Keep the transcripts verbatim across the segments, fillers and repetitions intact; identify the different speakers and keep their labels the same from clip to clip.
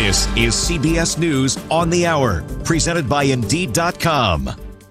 Speaker 1: This is C B S News on the Hour, presented by Indeed dot com.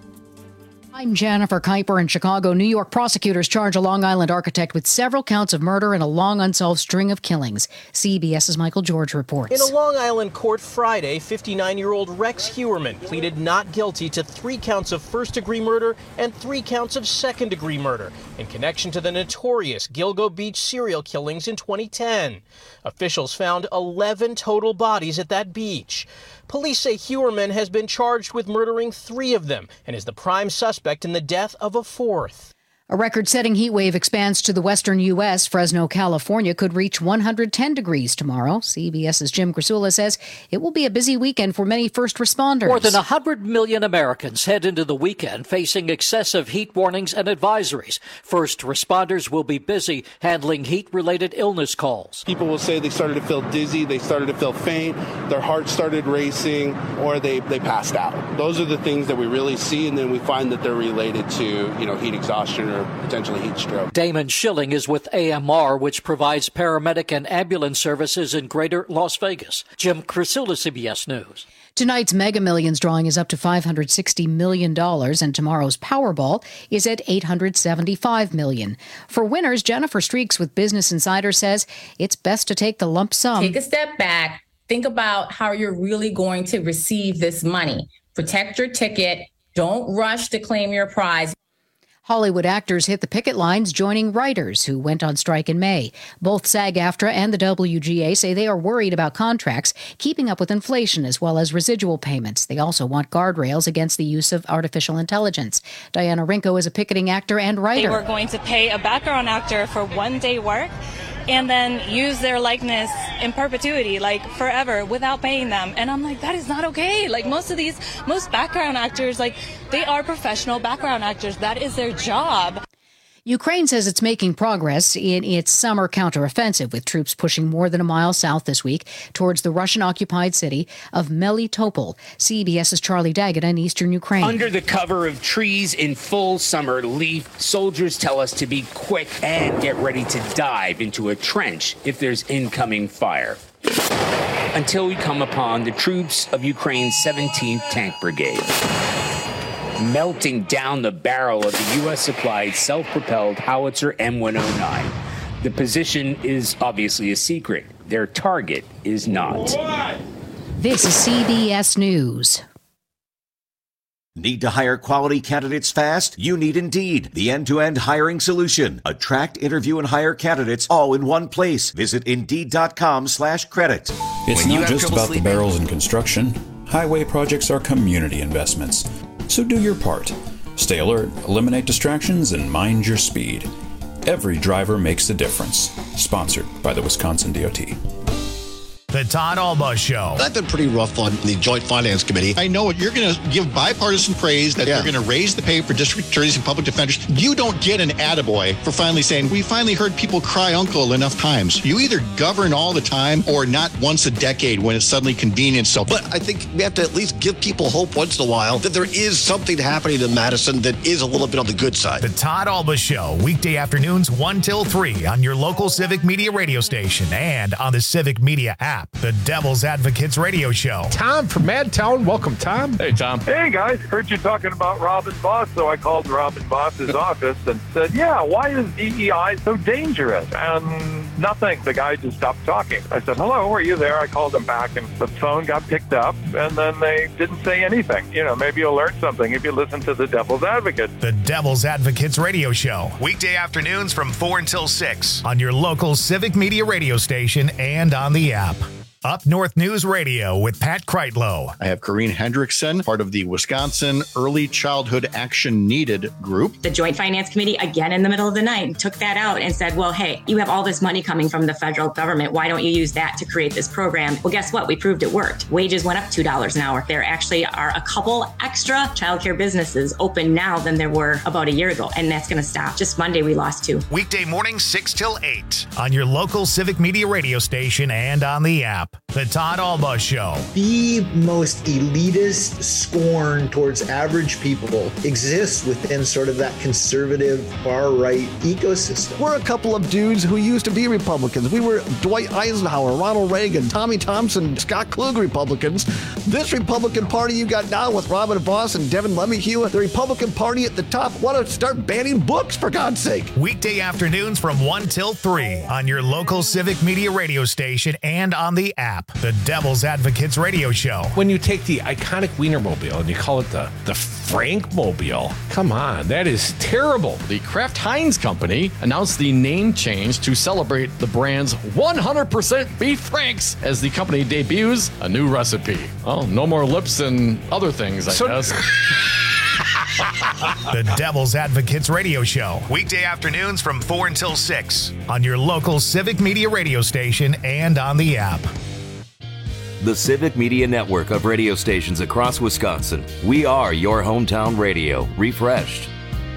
Speaker 2: I'm Jennifer Kuiper in Chicago. New York prosecutors charge a Long Island architect with several counts of murder and a long unsolved string of killings. CBS's Michael George reports.
Speaker 3: In a Long Island court Friday, fifty-nine-year-old Rex Heuermann pleaded not guilty to three counts of first-degree murder and three counts of second-degree murder in connection to the notorious Gilgo Beach serial killings in twenty ten. Officials found eleven total bodies at that beach. Police say Heuermann has been charged with murdering three of them and is the prime suspect in the death of a fourth.
Speaker 2: A record-setting heat wave expands to the western U S. Fresno, California could reach one hundred ten degrees tomorrow. CBS's Jim Krasula says it will be a busy weekend for many first responders.
Speaker 4: More than one hundred million Americans head into the weekend facing excessive heat warnings and advisories. First responders will be busy handling heat-related illness calls.
Speaker 5: People will say they started to feel dizzy, they started to feel faint, their heart started racing, or they, they passed out. Those are the things that we really see, and then we find that they're related to, you know, heat exhaustion or potentially heat stroke.
Speaker 4: Damon Schilling is with A M R, which provides paramedic and ambulance services in greater Las Vegas. Jim Krasula, C B S News.
Speaker 2: Tonight's Mega Millions drawing is up to five hundred sixty million dollars, and tomorrow's Powerball is at eight hundred seventy-five million dollars. For winners, Jennifer Streaks with Business Insider says it's best to take the lump sum.
Speaker 6: Take a step back. Think about how you're really going to receive this money. Protect your ticket. Don't rush to claim your prize.
Speaker 2: Hollywood actors hit the picket lines, joining writers who went on strike in May. Both SAG-AFTRA and the W G A say they are worried about contracts keeping up with inflation as well as residual payments. They also want guardrails against the use of artificial intelligence. Diana Rinko is a picketing actor and writer.
Speaker 7: They were going to pay a background actor for one day work and then use their likeness in perpetuity, like forever, without paying them. And I'm like, that is not okay. Like most of these, most background actors, like they are professional background actors. That is their job.
Speaker 2: Ukraine says it's making progress in its summer counteroffensive, with troops pushing more than a mile south this week towards the Russian-occupied city of Melitopol. CBS's Charlie Daggett in eastern Ukraine.
Speaker 8: Under the cover of trees in full summer leaf, soldiers tell us to be quick and get ready to dive into a trench if there's incoming fire. Until we come upon the troops of Ukraine's seventeenth Tank Brigade, melting down the barrel of the U S-supplied self-propelled howitzer M one oh nine. The position is obviously a secret. Their target is not.
Speaker 2: This is C B S News.
Speaker 1: Need to hire quality candidates fast? You need Indeed, the end-to-end hiring solution. Attract, interview, and hire candidates all in one place. Visit Indeed.com slash credit.
Speaker 9: It's not just about the barrels in construction. Highway projects are community investments. So do your part. Stay alert, eliminate distractions, and mind your speed. Every driver makes a difference. Sponsored by the Wisconsin D O T.
Speaker 10: The Todd Alba Show.
Speaker 11: I've been pretty rough on the Joint Finance Committee. I know you're going to give bipartisan praise that yeah. they're going to raise the pay for district attorneys and public defenders. You don't get an attaboy for finally saying, we finally heard people cry uncle enough times. You either govern all the time or not once a decade when it's suddenly convenient. So, but I think we have to at least give people hope once in a while that there is something happening in Madison that is a little bit on the good side.
Speaker 10: The Todd Alba Show, weekday afternoons one till three on your local Civic Media radio station and on the Civic Media app. The Devil's Advocates radio show.
Speaker 12: Tom from Madtown. Welcome, Tom.
Speaker 13: Hey, Tom. Hey, guys. Heard you talking about Robin Boss, so I called Robin Boss's office and said, yeah, why is D E I so dangerous? And nothing. The guy just stopped talking. I said, hello, are you there? I called him back, and the phone got picked up, and then they didn't say anything. You know, maybe you'll learn something if you listen to the Devil's Advocate.
Speaker 10: The Devil's Advocates radio show. Weekday afternoons from four until six on your local Civic Media radio station and on the app. Up North News Radio with Pat Kreitlow.
Speaker 11: I have Corrine Hendrickson, part of the Wisconsin Early Childhood Action Needed group.
Speaker 14: The Joint Finance Committee, again in the middle of the night, took that out and said, well, hey, you have all this money coming from the federal government. Why don't you use that to create this program? Well, guess what? We proved it worked. Wages went up two dollars an hour. There actually are a couple extra childcare businesses open now than there were about a year ago, and that's going to stop. Just Monday, we lost two.
Speaker 10: Weekday mornings, six till eight on your local Civic Media radio station and on the app. The Todd Alba Show.
Speaker 15: The most elitist scorn towards average people exists within sort of that conservative far-right ecosystem.
Speaker 16: We're a couple of dudes who used to be Republicans. We were Dwight Eisenhower, Ronald Reagan, Tommy Thompson, Scott Klug Republicans. This Republican Party you got now with Robin Vos and Devin LeMahieu, the Republican Party at the top, want to start banning books, for God's sake.
Speaker 10: Weekday afternoons from one till three on your local Civic Media radio station and on the app. The Devil's Advocates Radio Show.
Speaker 12: When you take the iconic Wienermobile and you call it the, the Frankmobile, come on, that is terrible.
Speaker 17: The Kraft Heinz Company announced the name change to celebrate the brand's one hundred percent beef franks as the company debuts a new recipe. Well, no more lips and other things, I
Speaker 10: So-
Speaker 17: guess.
Speaker 10: The Devil's Advocates Radio Show. Weekday afternoons from four until six on your local Civic Media radio station and on the app.
Speaker 18: The Civic Media Network of radio stations across Wisconsin. We are your hometown radio, refreshed.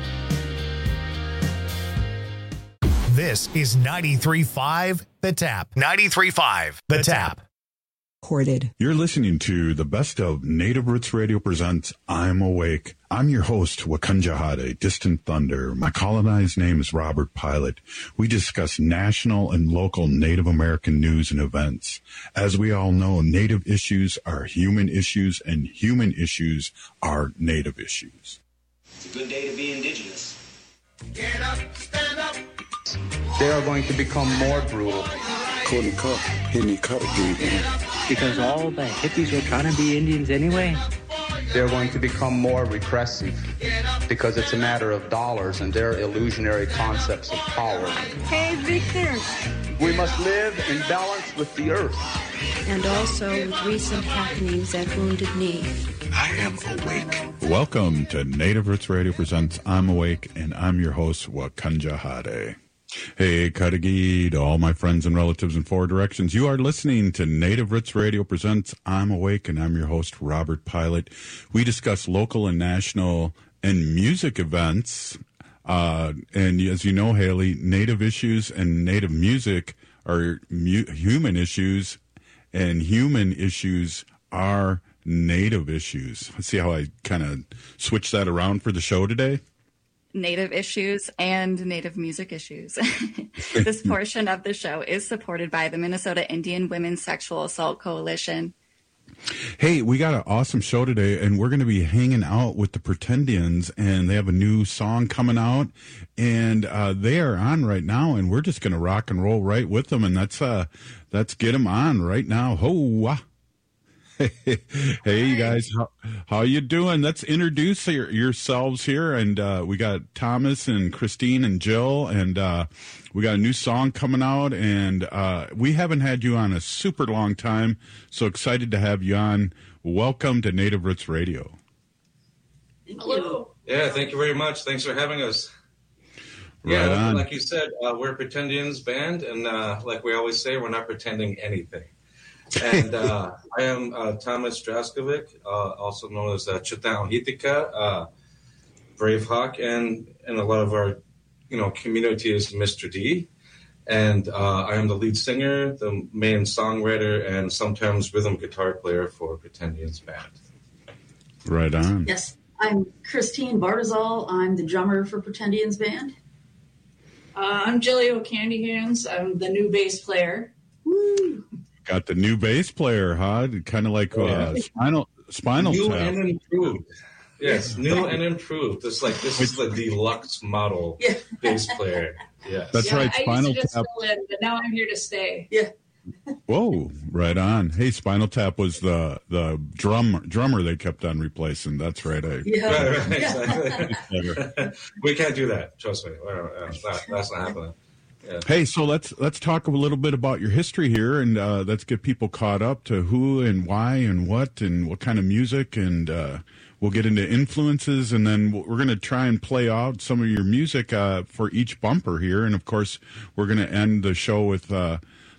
Speaker 10: This is ninety-three point five The Tap. ninety-three point five The Tap.
Speaker 19: Recorded.
Speaker 20: You're listening to the best of Native Roots Radio presents I'm Awake. I'm your host, Wakunjahade, Distant Thunder. My colonized name is Robert Pilot. We discuss national and local Native American news and events. As we all know, Native issues are human issues, and human issues are Native issues.
Speaker 21: It's a good day to be Indigenous.
Speaker 22: Get up, stand up.
Speaker 23: They are going to become more brutal.
Speaker 24: Because all the hippies were trying to be Indians anyway.
Speaker 23: They're going to become more repressive because it's a matter of dollars and their illusionary concepts of power.
Speaker 25: Hey, Victor.
Speaker 23: We must live in balance with the earth.
Speaker 25: And also with recent happenings at Wounded Knee.
Speaker 20: I am awake. Welcome to Native Roots Radio presents I'm Awake, and I'm your host, Wakunjahade. Hey, Kadagi, to all my friends and relatives in four directions. You are listening to Native Roots Radio presents I'm Awake, and I'm your host, Robert Pilot. We discuss local and national and music events. Uh, and as you know, Haley, Native issues and Native music are mu- human issues, and human issues are Native issues. See how I kind of switched that around for the show today?
Speaker 26: Native issues and Native music issues. This portion of the show is supported by the Minnesota Indian Women's Sexual Assault Coalition.
Speaker 20: Hey, we got an awesome show today, and we're going to be hanging out with the Pretendians, and they have a new song coming out, and uh, they are on right now, and we're just going to rock and roll right with them, and that's uh, that's get them on right now. Ho-wah. Hey, you guys, how, how you doing? Let's introduce your, yourselves here, and uh, we got Thomas and Christine and Jill, and uh, we got a new song coming out, and uh, we haven't had you on a super long time, so excited to have you on. Welcome to Native Roots Radio.
Speaker 27: Hello. Yeah, thank you very much. Thanks for having us.
Speaker 20: Right
Speaker 27: yeah,
Speaker 20: on.
Speaker 27: Like you said, uh, we're a Pretendians band, and uh, like we always say, we're not pretending anything. And uh, I am uh, Thomas Draskovic, uh, also known as uh, Chutan Ohitika, uh, Brave Hawk, and and a lot of our, you know, community is Mister D. And uh, I am the lead singer, the main songwriter, and sometimes rhythm guitar player for Pretendians band.
Speaker 20: Right on.
Speaker 28: Yes, I'm Christine Bartizal. I'm the drummer for Pretendians band.
Speaker 29: Uh, I'm Jilly Candy Hands. I'm the new bass player. Woo!
Speaker 20: Got the new bass player, huh? Kind of like uh,
Speaker 27: Yeah.
Speaker 20: Spinal Spinal
Speaker 27: New
Speaker 20: Tap.
Speaker 27: and improved. Yes, new and improved. It's like this is the deluxe model bass player. Yes.
Speaker 20: That's
Speaker 29: yeah,
Speaker 20: right,
Speaker 29: I
Speaker 20: Spinal
Speaker 29: used to just
Speaker 20: Tap.
Speaker 29: fill in, but now I'm here to stay.
Speaker 28: Yeah.
Speaker 20: Whoa, right on. Hey, Spinal Tap was the the drum drummer they kept on replacing. That's right. I,
Speaker 27: Yeah. Right, right, exactly. We can't do that. Trust me. Uh, uh, that, that's not happening. Yeah.
Speaker 20: Hey, so let's let's talk a little bit about your history here, and uh, let's get people caught up to who and why and what and what kind of music, and uh, we'll get into influences, and then we're going to try and play out some of your music uh, for each bumper here, and of course we're going to end the show with uh,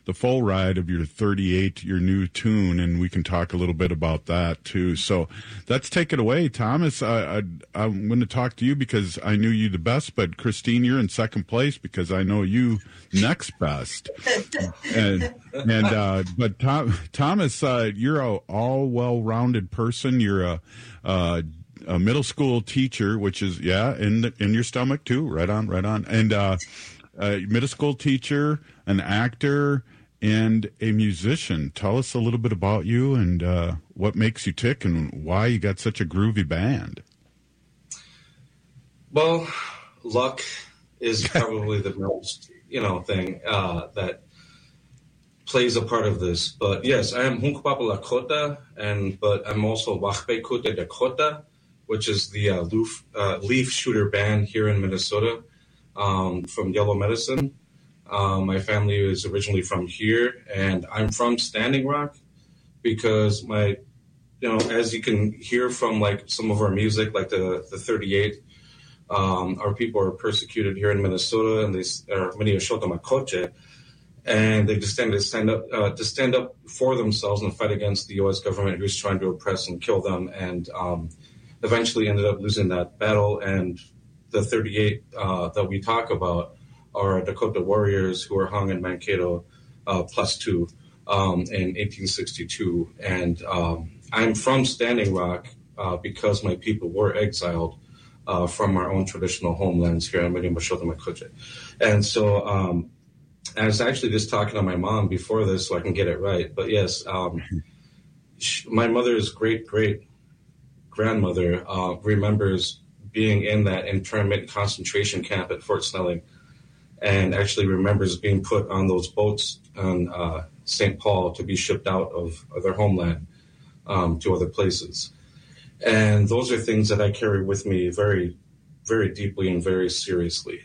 Speaker 20: the full ride of your thirty-eight, your new tune, and we can talk a little bit about that too. So let's take it away, Thomas. I, I, I'm going to talk to you because I knew you the best, but Christine, you're in second place because I know you next best. and and uh, but Tom, Thomas, uh, you're a all well-rounded person. You're a uh, a middle school teacher, which is, yeah, in the, in your stomach too. Right on, right on. And uh, a middle school teacher, an actor, and a musician. Tell us a little bit about you and uh, what makes you tick and why you got such a groovy band.
Speaker 27: Well, luck is probably the most, you know, thing uh, that plays a part of this. But yes, I am Hunkpapa Lakota, and but I'm also Wachbe Kute Dakota, which is the uh, leaf, uh, leaf shooter band here in Minnesota, um, from Yellow Medicine. Um, my family is originally from here, and I'm from Standing Rock because my, you know, as you can hear from like some of our music, like the, the thirty-eight, um, our people are persecuted here in Minnesota, and they are many Ashota Makoche, and they just stand to stand up uh, to stand up for themselves and fight against the U S government who's trying to oppress and kill them, and um, eventually ended up losing that battle. And the thirty-eight uh, that we talk about are Dakota warriors who were hung in Mankato uh, plus two um, in eighteen sixty-two. And um, I'm from Standing Rock uh, because my people were exiled uh, from our own traditional homelands here in Minnesota. And so um, I was actually just talking to my mom before this so I can get it right. But yes, um, she, my mother's great, great grandmother uh, remembers being in that internment concentration camp at Fort Snelling, and actually remembers being put on those boats on uh, Saint Paul to be shipped out of, of their homeland um, to other places. And those are things that I carry with me very, very deeply and very seriously.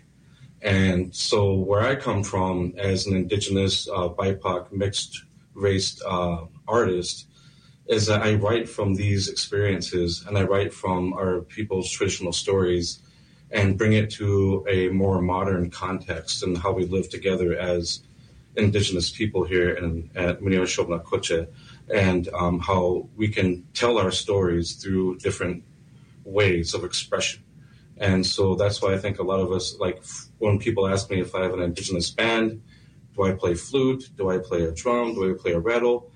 Speaker 27: And so where I come from as an indigenous, uh, B I P O C, mixed-race uh, artist is that I write from these experiences, and I write from our people's traditional stories and bring it to a more modern context and how we live together as indigenous people here in, at Minnesota, and um, how we can tell our stories through different ways of expression. And so that's why I think a lot of us, like when people ask me if I have an indigenous band, do I play flute? Do I play a drum? Do I play a rattle?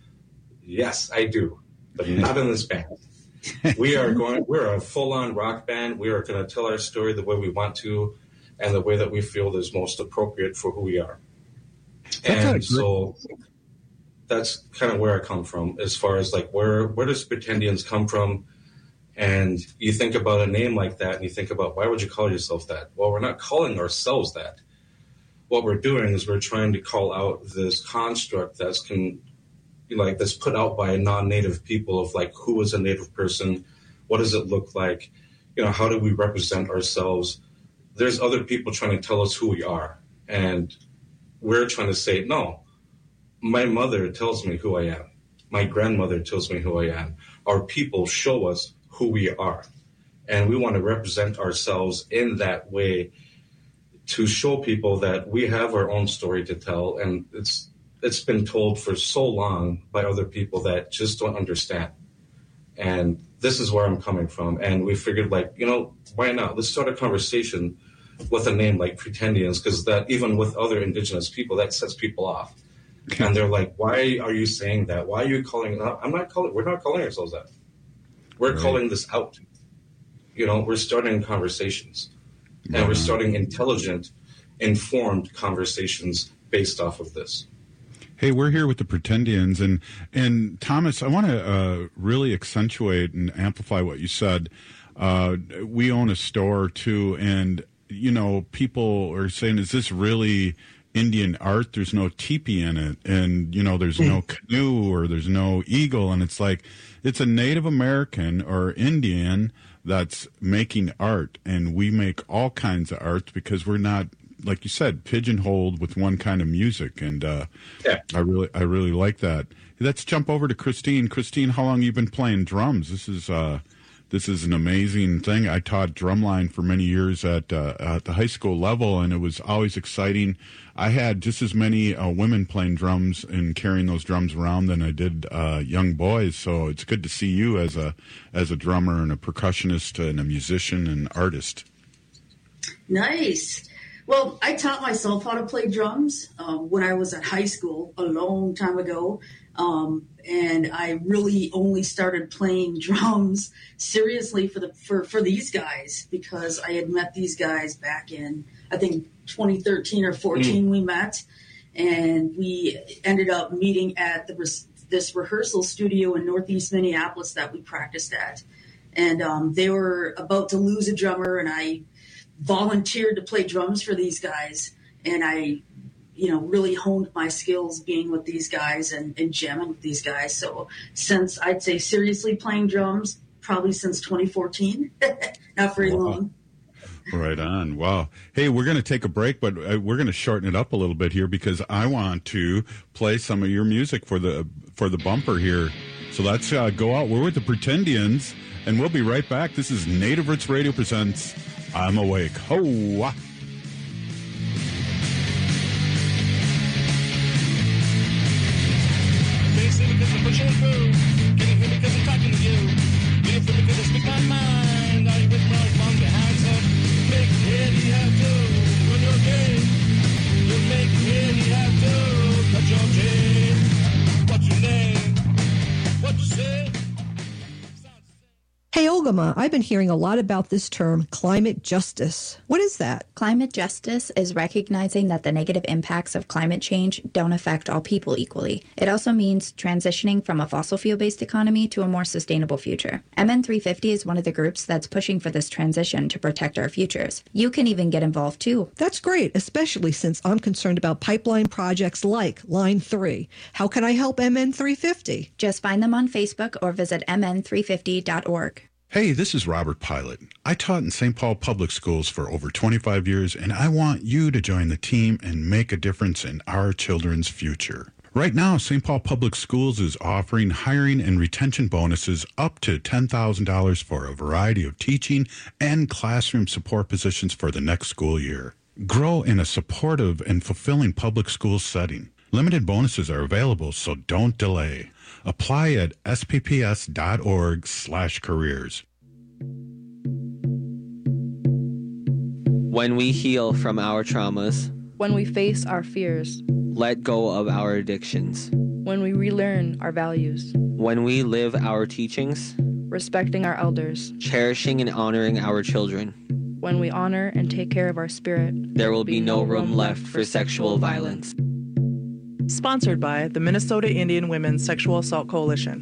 Speaker 27: Yes, I do, but not in this band. We are going, we're a full-on rock band. We are going to tell our story the way we want to and the way that we feel is most appropriate for who we are. And so that's kind of where I come from as far as like, where, where does Pretendians come from? And you think about a name like that and you think about, why would you call yourself that? Well, we're not calling ourselves that. What we're doing is we're trying to call out this construct that's can, like that's put out by non-native people of like, who is a native person? What does it look like? You know, how do we represent ourselves? There's other people trying to tell us who we are. And we're trying to say, no, my mother tells me who I am. My grandmother tells me who I am. Our people show us who we are. And we want to represent ourselves in that way to show people that we have our own story to tell. And it's it's been told for so long by other people that just don't understand. And this is where I'm coming from. And we figured, like, you know, why not? Let's start a conversation with a name like Pretendians, because that even with other indigenous people, that sets people off. Okay. And they're like, why are you saying that? Why are you calling it out? I'm not calling, we're not calling ourselves that. We're right. calling this out. You know, we're starting conversations. And mm-hmm. we're starting intelligent, informed conversations based off of this.
Speaker 20: Hey, we're here with the Pretendians, and and Thomas, I want to uh, really accentuate and amplify what you said. Uh, we own a store too, and you know, people are saying, "Is this really Indian art? There's no teepee in it, and you know, there's no canoe or there's no eagle," and it's like it's a Native American or Indian that's making art, and we make all kinds of art because we're not, like you said, pigeonholed with one kind of music, and uh, yeah. I really, I really like that. Let's jump over to Christine. Christine, how long have you been playing drums? This is uh, This is an amazing thing. I taught drumline for many years at, uh, at the high school level, and it was always exciting. I had just as many uh, women playing drums and carrying those drums around than I did uh, young boys. So it's good to see you as a as a drummer and a percussionist and a musician and artist.
Speaker 28: Nice. Well, I taught myself how to play drums um, when I was at high school a long time ago. Um, and I really only started playing drums seriously for the for, for these guys because I had met these guys back in, I think, twenty thirteen or fourteen mm. we met. And we ended up meeting at the this rehearsal studio in Northeast Minneapolis that we practiced at. And um, they were about to lose a drummer, and I volunteered to play drums for these guys. And I, you know, really honed my skills being with these guys and, and jamming with these guys. So since I'd say seriously playing drums, probably since twenty fourteen, not very wow. long.
Speaker 20: Right on. Wow. Hey, we're going to take a break, but uh, we're going to shorten it up a little bit here because I want to play some of your music for the for the bumper here. So let's uh, go out. We're with the Pretendians, and we'll be right back. This is Native Roots Radio presents I'm Awake. Ho!
Speaker 1: Hey, Olgama, I've been hearing a lot about this term, climate justice. What is that?
Speaker 2: Climate justice is recognizing that the negative impacts of climate change don't affect all people equally. It also means transitioning from a fossil fuel-based economy to a more sustainable future. M N three fifty is one of the groups that's pushing for this transition to protect our futures. You can even get involved too.
Speaker 1: That's great, especially since I'm concerned about pipeline projects like Line three. How can I help M N three fifty?
Speaker 2: Just find them on Facebook or visit m n three fifty dot org.
Speaker 20: Hey, this is Robert Pilot. I taught in Saint Paul Public Schools for over twenty-five years, and I want you to join the team and make a difference in our children's future. Right now, Saint Paul Public Schools is offering hiring and retention bonuses up to ten thousand dollars for a variety of teaching and classroom support positions for the next school year. Grow in a supportive and fulfilling public school setting. Limited bonuses are available, so don't delay. Apply at s p p s dot org slash careers.
Speaker 3: When we heal from our traumas,
Speaker 4: when we face our fears,
Speaker 3: let go of our addictions,
Speaker 4: when we relearn our values,
Speaker 3: when we live our teachings,
Speaker 4: respecting our elders,
Speaker 3: cherishing and honoring our children,
Speaker 4: when we honor and take care of our spirit,
Speaker 3: there will be no room left for sexual violence.
Speaker 5: Sponsored by the Minnesota Indian Women's Sexual Assault Coalition.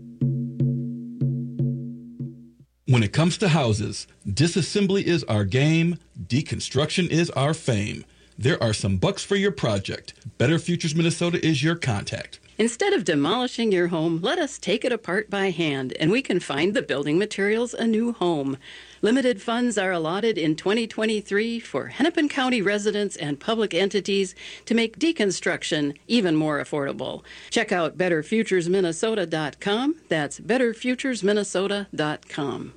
Speaker 6: When it comes to houses, disassembly is our game, deconstruction is our fame. There are some bucks for your project. Better Futures Minnesota is your contact.
Speaker 7: Instead of demolishing your home, let us take it apart by hand, and we can find the building materials a new home. Limited funds are allotted in twenty twenty-three for Hennepin County residents and public entities to make deconstruction even more affordable. Check out better futures minnesota dot com. That's better futures minnesota dot com.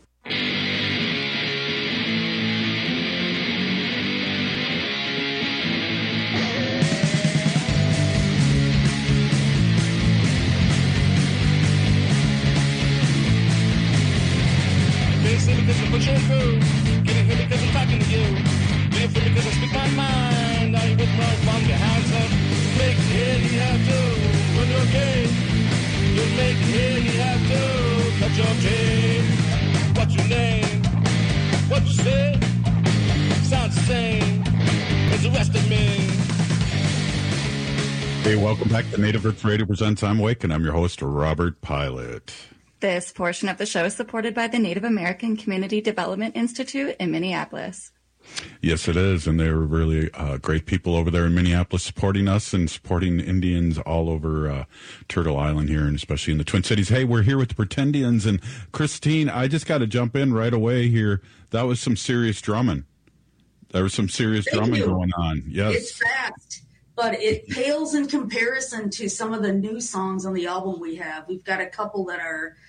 Speaker 22: Because I'm pushing through. Can you hear me because I'm talking to you? Can you feel me because I speak my mind? Are you with me from your hands up? Make it, you have to. When you're gay, you make it, you have to. Cut your chain. What's your name? What you say? Sounds the same as the rest of me.
Speaker 20: Hey, welcome back to Native Roots Radio Presents I'm Awake, and I'm your host, Robert Pilot.
Speaker 26: This portion of the show is supported by the Native American Community Development Institute in Minneapolis.
Speaker 20: Yes, it is, and they're really uh, great people over there in Minneapolis supporting us and supporting Indians all over uh, Turtle Island here, and especially in the Twin Cities. Hey, we're here with the Pretendians, and Christine, I just got to jump in right away here. That was some serious drumming. There was some serious
Speaker 28: Thank
Speaker 20: drumming
Speaker 28: you.
Speaker 20: going on. Yes.
Speaker 28: It's fast, but it pales in comparison to some of the new songs on the album we have. We've got a couple that are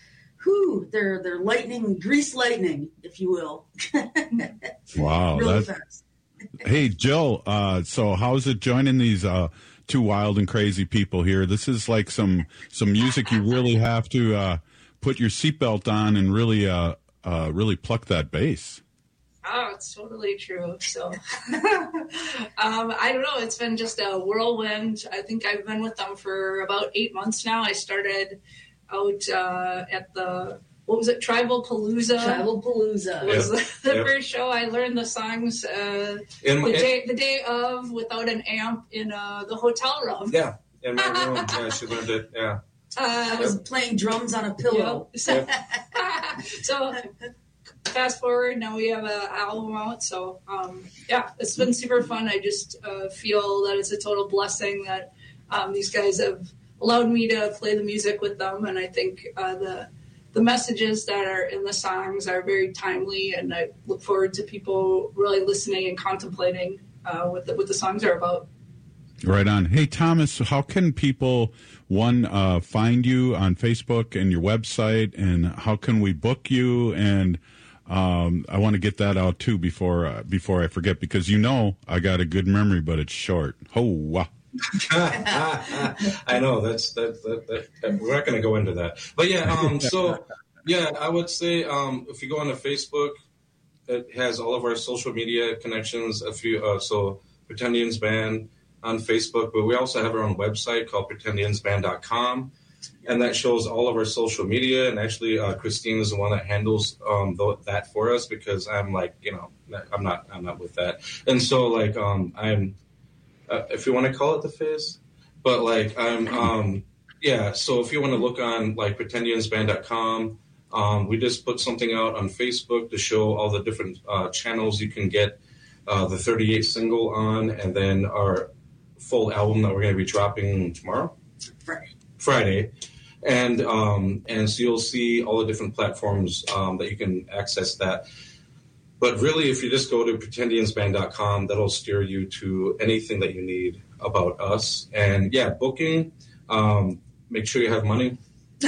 Speaker 28: whew, they're they're lightning, grease lightning, if you will.
Speaker 20: Wow,
Speaker 28: really
Speaker 20: that's,
Speaker 28: fast.
Speaker 20: Hey, Jill, uh, so how's it joining these uh, two wild and crazy people here? This is like some some music you really have to uh, put your seatbelt on and really uh, uh, really pluck that bass.
Speaker 29: Oh, it's totally true. So, um, I don't know. It's been just a whirlwind. I think I've been with them for about eight months now. I started out uh, at the, what was it, Tribal Palooza?
Speaker 28: Tribal Palooza.
Speaker 29: Was
Speaker 27: Yep.
Speaker 29: the, the
Speaker 27: Yep.
Speaker 29: first show. I learned the songs uh,
Speaker 27: In my-
Speaker 29: the, day, the day of without an amp in uh, the hotel room.
Speaker 27: Yeah, in my room. Yeah, she learned it. Yeah.
Speaker 29: Uh,
Speaker 28: I was playing drums on a pillow.
Speaker 29: Yep. So, fast forward, now we have an album out. So, um, yeah, it's been super fun. I just uh, feel that it's a total blessing that um, these guys have allowed me to play the music with them. And I think uh, the the messages that are in the songs are very timely. And I look forward to people really listening and contemplating uh, what, the, what the songs are about.
Speaker 20: Right on. Hey, Thomas, how can people, one, uh, find you on Facebook and your website, and how can we book you? And um, I want to get that out, too, before uh, before I forget, because you know I got a good memory, but it's short. Oh, wow.
Speaker 27: I know that's that, that, that, that we're not going to go into that, but yeah. Um, so yeah, I would say um, if you go on to Facebook, it has all of our social media connections. A few, uh, so Pretendians Band on Facebook, but we also have our own website called pretendians band dot com, and that shows all of our social media. And actually, uh, Christine is the one that handles um, th- that for us, because I'm like, you know, I'm not, I'm not with that, and so like um, I'm. Uh, if you want to call it the face, but like I'm, um, yeah. So if you want to look on like pretendians band dot com, um, we just put something out on Facebook to show all the different uh, channels you can get uh, the thirty-eight single on, and then our full album that we're going to be dropping tomorrow,
Speaker 28: Friday.
Speaker 27: Friday, and um, and so you'll see all the different platforms um, that you can access that. But really, if you just go to pretendians band dot com, that'll steer you to anything that you need about us. And yeah, booking, um, make sure you have money.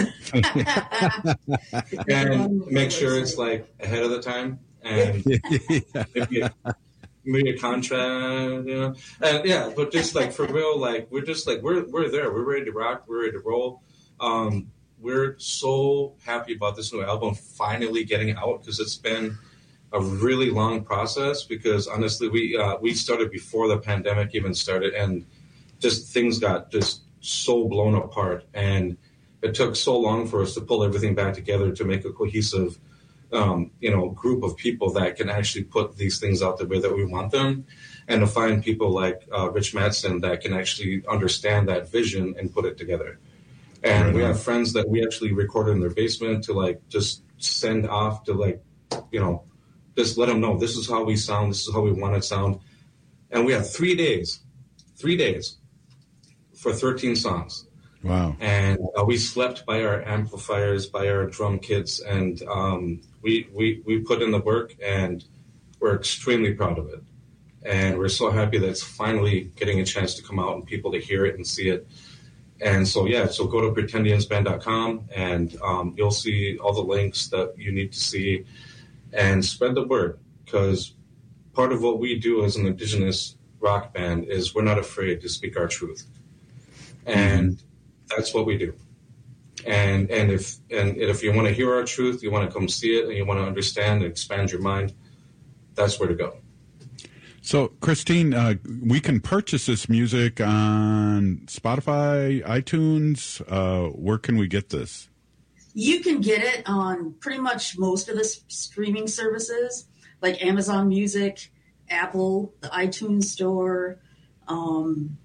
Speaker 27: And make sure it's like ahead of the time. And maybe, a, maybe a contract, you know. And yeah, but just like for real, like we're just like, we're, we're there. We're ready to rock. We're ready to roll. Um, we're so happy about this new album finally getting out, because it's been a really long process, because honestly, we uh, we started before the pandemic even started, and just things got just so blown apart, and it took so long for us to pull everything back together to make a cohesive, um, you know, group of people that can actually put these things out the way that we want them, and to find people like uh, Rich Mattson that can actually understand that vision and put it together. And we have friends that we actually recorded in their basement to like just send off to like, you know, just let them know this is how we sound, this is how we want to sound. And we have three days, three days for thirteen songs.
Speaker 20: Wow.
Speaker 27: And uh, we slept by our amplifiers, by our drum kits, and um, we, we, we put in the work, and we're extremely proud of it. And we're so happy that it's finally getting a chance to come out and people to hear it and see it. And so, yeah, so go to pretendians band dot com, and um, you'll see all the links that you need to see. And spread the word, because part of what we do as an Indigenous rock band is we're not afraid to speak our truth, and mm-hmm. that's what we do. And and if and if you want to hear our truth, you want to come see it, and you want to understand and expand your mind, that's where to go.
Speaker 20: So, Christine, uh, we can purchase this music on Spotify, iTunes. Uh, where can we get this?
Speaker 28: You can get it on pretty much most of the s- streaming services, like Amazon Music, Apple, the iTunes Store. Um,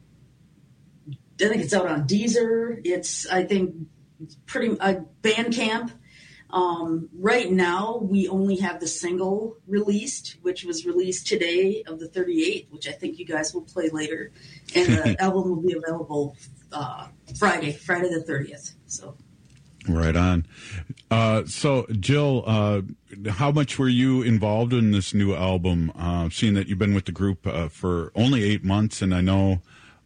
Speaker 28: I think it's out on Deezer. It's, I think, pretty uh, Bandcamp. Um, right now, we only have the single released, which was released today of the thirty-eight, which I think you guys will play later. And the album will be available uh, Friday, Friday the thirtieth. So.
Speaker 20: Right on. Uh, so, Jill, uh, how much were you involved in this new album, uh, seeing that you've been with the group uh, for only eight months, and I know,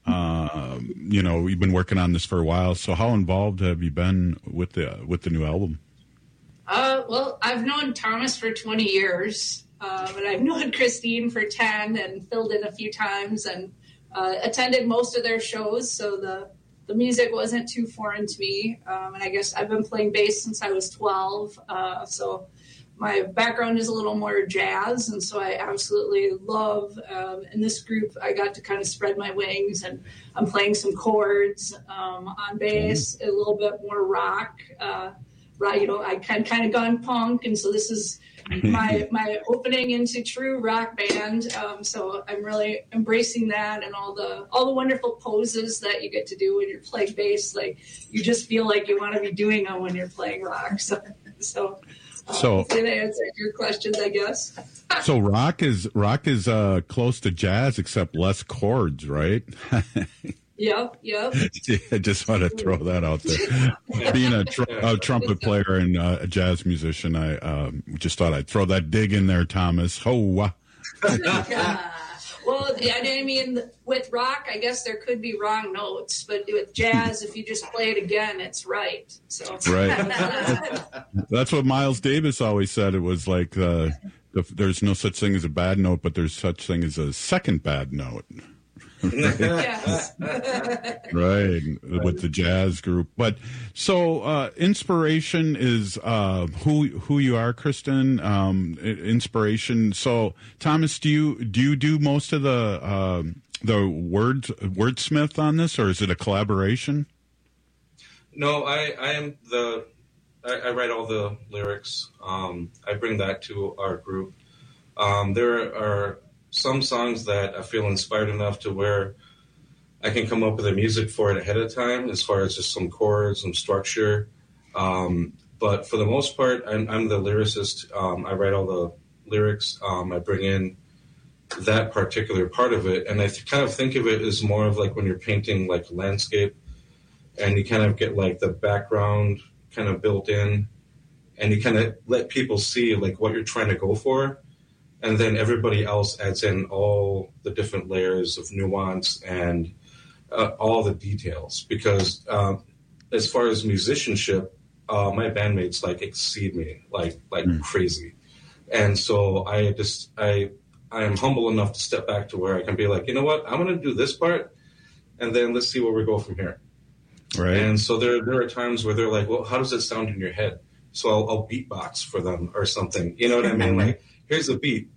Speaker 20: uh, you know, you've been working on this for a while, so how involved have you been with the with the new album?
Speaker 29: Uh, well, I've known Thomas for twenty years, um, and I've known Christine for ten, and filled in a few times, and uh, attended most of their shows. So the the music wasn't too foreign to me, um, and I guess I've been playing bass since I was twelve. Uh, so my background is a little more jazz, and so I absolutely love. Um, in this group, I got to kind of spread my wings, and I'm playing some chords um, on bass, a little bit more rock. Uh, Right, you know, I kind kind of gone punk, and so this is my my opening into true rock band. Um, so I'm really embracing that, and all the all the wonderful poses that you get to do when you're playing bass. Like you just feel like you want to be doing them when you're playing rock. So, so, uh,
Speaker 20: so
Speaker 29: did I answer your questions? I guess.
Speaker 20: So rock is rock is uh, close to jazz, except less chords, right?
Speaker 29: Yep, yep.
Speaker 20: I just want to throw that out there. Being a, tr- a trumpet player and uh, a jazz musician, I um, just thought I'd throw that dig in there, Thomas. Oh,
Speaker 29: well, I mean, with rock, I guess there could be wrong notes, but with jazz, if you just play it again, it's right. So
Speaker 20: right. That's what Miles Davis always said. It was like uh, the, there's no such thing as a bad note, but there's such thing as a second bad note.
Speaker 29: Yes.
Speaker 20: Right, with the jazz group. But so uh, inspiration is uh, who who you are, Kristen. Um, inspiration. So Thomas, do you do you do most of the uh, the words wordsmith on this, or is it a collaboration?
Speaker 27: No, I, I am the I, I write all the lyrics. Um, I bring that to our group. Um, there are some songs that I feel inspired enough to where I can come up with the music for it ahead of time, as far as just some chords, some structure. Um, but for the most part, I'm, I'm the lyricist. Um, I write all the lyrics. Um, I bring in that particular part of it. And I th- kind of think of it as more of like when you're painting like landscape, and you kind of get like the background kind of built in, and you kind of let people see like what you're trying to go for. And then everybody else adds in all the different layers of nuance and uh, all the details. Because uh, as far as musicianship, uh, my bandmates like exceed me like like mm. crazy. And so I just I I am humble enough to step back to where I can be like, you know what, I'm going to do this part, and then let's see where we go from here.
Speaker 20: Right.
Speaker 27: And so there there are times where they're like, well, how does it sound in your head? So I'll, I'll beatbox for them or something. You know what I mean? Like, here's a beat.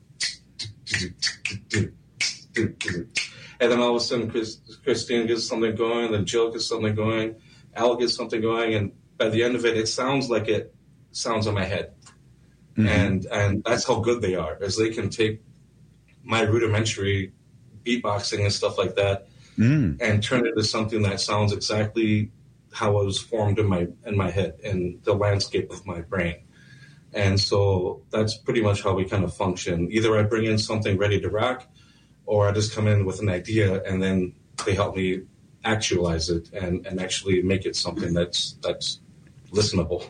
Speaker 27: And then all of a sudden, Chris, Christine gets something going, then Jill gets something going, Al gets something going, and by the end of it, it sounds like it sounds in my head. Mm-hmm. And and that's how good they are, is they can take my rudimentary beatboxing and stuff like that mm. and turn it into something that sounds exactly how it was formed in my in my head and the landscape of my brain. And so that's pretty much how we kind of function. Either I bring in something ready to rock, or I just come in with an idea and then they help me actualize it and, and actually make it something that's that's listenable.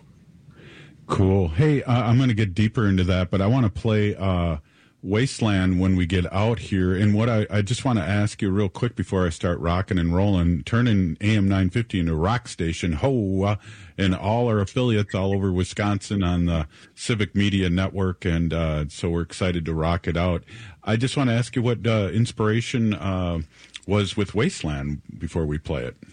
Speaker 20: Cool. Hey, uh, I'm going to get deeper into that, but I want to play uh, Wasteland when we get out here. And what I, I just want to ask you real quick before I start rocking and rolling, turning A M nine fifty into a rock station, ho, uh, and all our affiliates all over Wisconsin on the Civic Media Network. And uh, so we're excited to rock it out. I just want to ask you what uh, inspiration uh, was with Wasteland before we play it.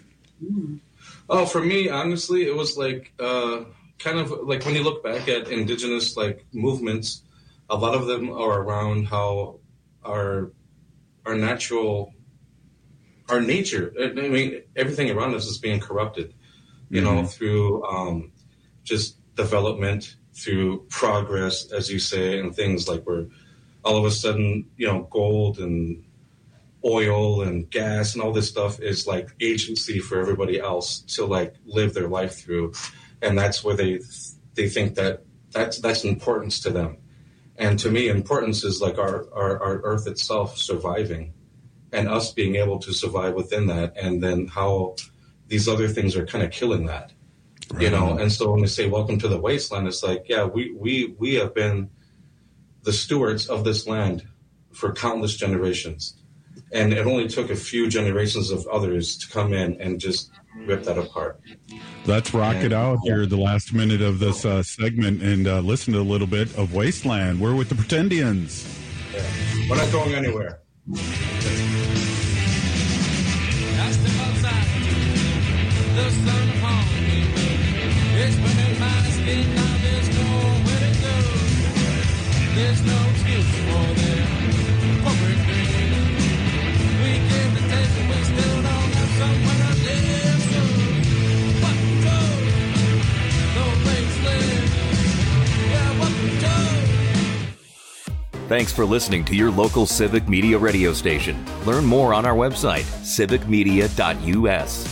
Speaker 27: Oh, for me, honestly, it was like uh, kind of like when you look back at indigenous like movements, a lot of them are around how our our natural, our nature, I mean, everything around us is being corrupted, you mm-hmm. know, through um, just development, through progress, as you say, and things like we're all of a sudden, you know, gold and oil and gas and all this stuff is like agency for everybody else to like live their life through. And that's where they they think that that's, that's importance to them. And to me, importance is like our, our, our earth itself surviving and us being able to survive within that. And then how these other things are kind of killing that, right. you know? And so when they say, welcome to the wasteland, it's like, yeah, we, we, we have been the stewards of this land for countless generations. And it only took a few generations of others to come in and just rip that apart.
Speaker 20: Let's rock
Speaker 27: and,
Speaker 20: it out
Speaker 27: yeah.
Speaker 20: here, the last minute of this uh, segment, and uh, listen to a little bit of Wasteland. We're with the Pretendians.
Speaker 27: Yeah. We're not going anywhere.
Speaker 8: The sun upon me, it's burning my skin. Now there's nowhere to go. There's no excuse for them corporate greed. We give the taste, and we still don't have somewhere to live. So what we do? No place live. Yeah, what we do?
Speaker 18: Thanks for listening to your local Civic Media radio station. Learn more on our website, civic media dot u s.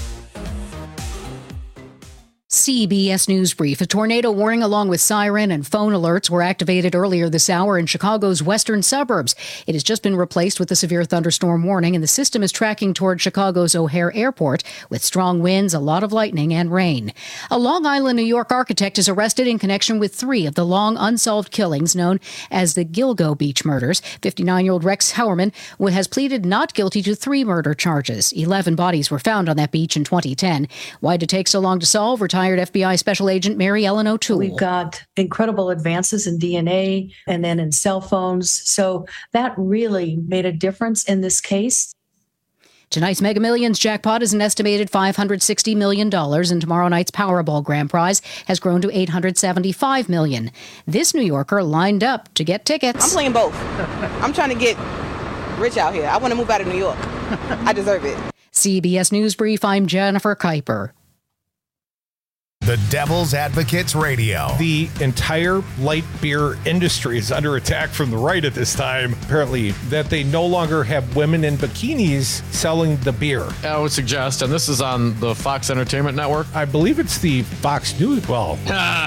Speaker 9: C B S News Brief. A tornado warning along with siren and phone alerts were activated earlier this hour in Chicago's western suburbs. It has just been replaced with a severe thunderstorm warning, and the system is tracking toward Chicago's O'Hare Airport with strong winds, a lot of lightning, and rain. A Long Island, New York architect is arrested in connection with three of the long unsolved killings known as the Gilgo Beach murders. fifty-nine-year-old Rex Howerman has pleaded not guilty to three murder charges. Eleven bodies were found on that beach in twenty ten. Why did it take so long to solve? Retired F B I Special Agent Mary Ellen O'Toole.
Speaker 11: We've got incredible advances in D N A and then in cell phones. So that really made a difference in this case.
Speaker 9: Tonight's Mega Millions jackpot is an estimated five hundred sixty million dollars, and tomorrow night's Powerball grand prize has grown to eight hundred seventy-five million dollars. This New Yorker lined up to get tickets.
Speaker 12: I'm playing both. I'm trying to get rich out here. I want to move out of New York. I deserve it.
Speaker 9: C B S News Brief, I'm Jennifer Kuiper.
Speaker 10: The Devil's Advocates Radio.
Speaker 13: The entire light beer industry is under attack from the right at this time, apparently, that they no longer have women in bikinis selling the beer.
Speaker 17: I would suggest, and this is on the Fox Entertainment Network.
Speaker 13: I believe it's the Fox News. Well,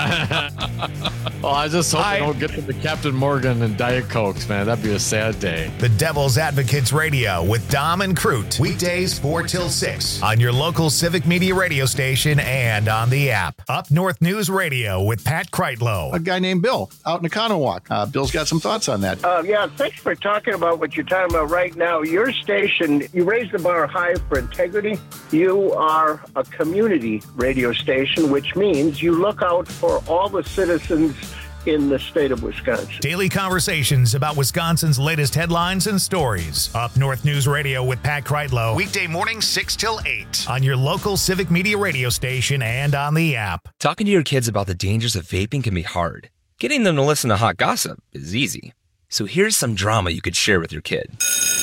Speaker 17: well, I just hope I, they don't get to the Captain Morgan and Diet Cokes, man. That'd be a sad day.
Speaker 10: The Devil's Advocates Radio with Dom and Crute. Weekdays four till six on your local Civic Media radio station and on the app. Up North News Radio with Pat Kreitlow.
Speaker 14: A guy named Bill out in Economowoc. Uh, Bill's got some thoughts on that.
Speaker 15: Uh, yeah, thanks for talking about what you're talking about right now. Your station, you raise the bar high for integrity. You are a community radio station, which means you look out for all the citizens in the state of Wisconsin.
Speaker 10: Daily conversations about Wisconsin's latest headlines and stories. Up North News Radio with Pat Kreitlow. Weekday mornings six till eight on your local Civic Media radio station and on the app.
Speaker 16: Talking to your kids about the dangers of vaping can be hard. Getting them to listen to hot gossip is easy. So here's some drama you could share with your kid.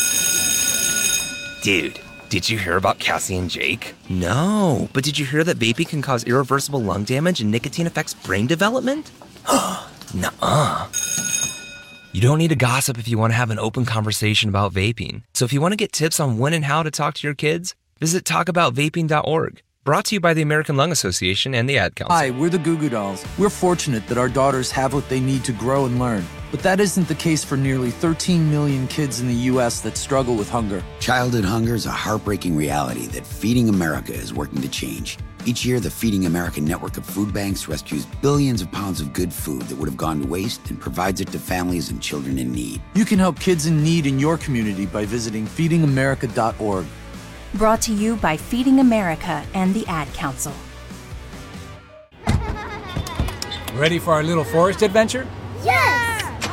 Speaker 16: Dude, did you hear about Cassie and Jake? No, but did you hear that vaping can cause irreversible lung damage and nicotine affects brain development? Nuh-uh. You don't need to gossip if you want to have an open conversation about vaping. So if you want to get tips on when and how to talk to your kids, visit talk about vaping dot org. Brought to you by the American Lung Association and the Ad Council.
Speaker 19: Hi, we're the Goo Goo Dolls. We're fortunate that our daughters have what they need to grow and learn. But that isn't the case for nearly thirteen million kids in the U S that struggle with hunger.
Speaker 30: Childhood hunger is a heartbreaking reality that Feeding America is working to change. Each year, the Feeding America network of food banks rescues billions of pounds of good food that would have gone to waste and provides it to families and children in need.
Speaker 19: You can help kids in need in your community by visiting feeding america dot org.
Speaker 31: Brought to you by Feeding America and the Ad Council.
Speaker 32: Ready for our little forest adventure?
Speaker 31: Yes!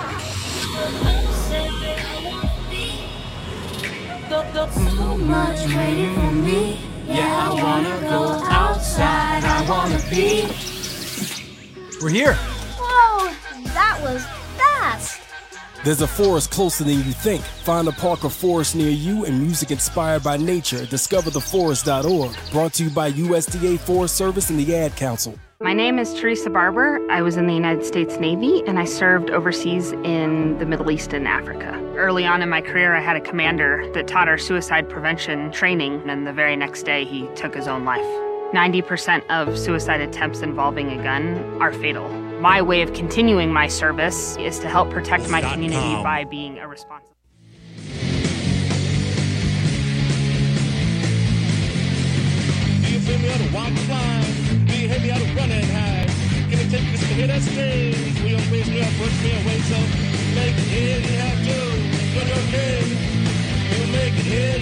Speaker 8: So much waiting for me. Yeah, I wanna go outside. I wanna be.
Speaker 32: We're here.
Speaker 31: Whoa, that was fast.
Speaker 32: There's a forest closer than you think. Find a park or forest near you and music inspired by nature. discover the forest dot org. Brought to you by U S D A Forest Service and the Ad Council.
Speaker 33: My name is Teresa Barber. I was in the United States Navy, and I served overseas in the Middle East and Africa. Early on in my career, I had a commander that taught our suicide prevention training, and the very next day, he took his own life. ninety percent of suicide attempts involving a gun are fatal. My way of continuing my service is to help protect my community by being a responsible.
Speaker 22: Do you feel me on the walk flying? Do you hear me out of running high? Can you take me to hear that stage? Will you raise me up, push me away? So make it here, you have to. When you're okay, you make it here.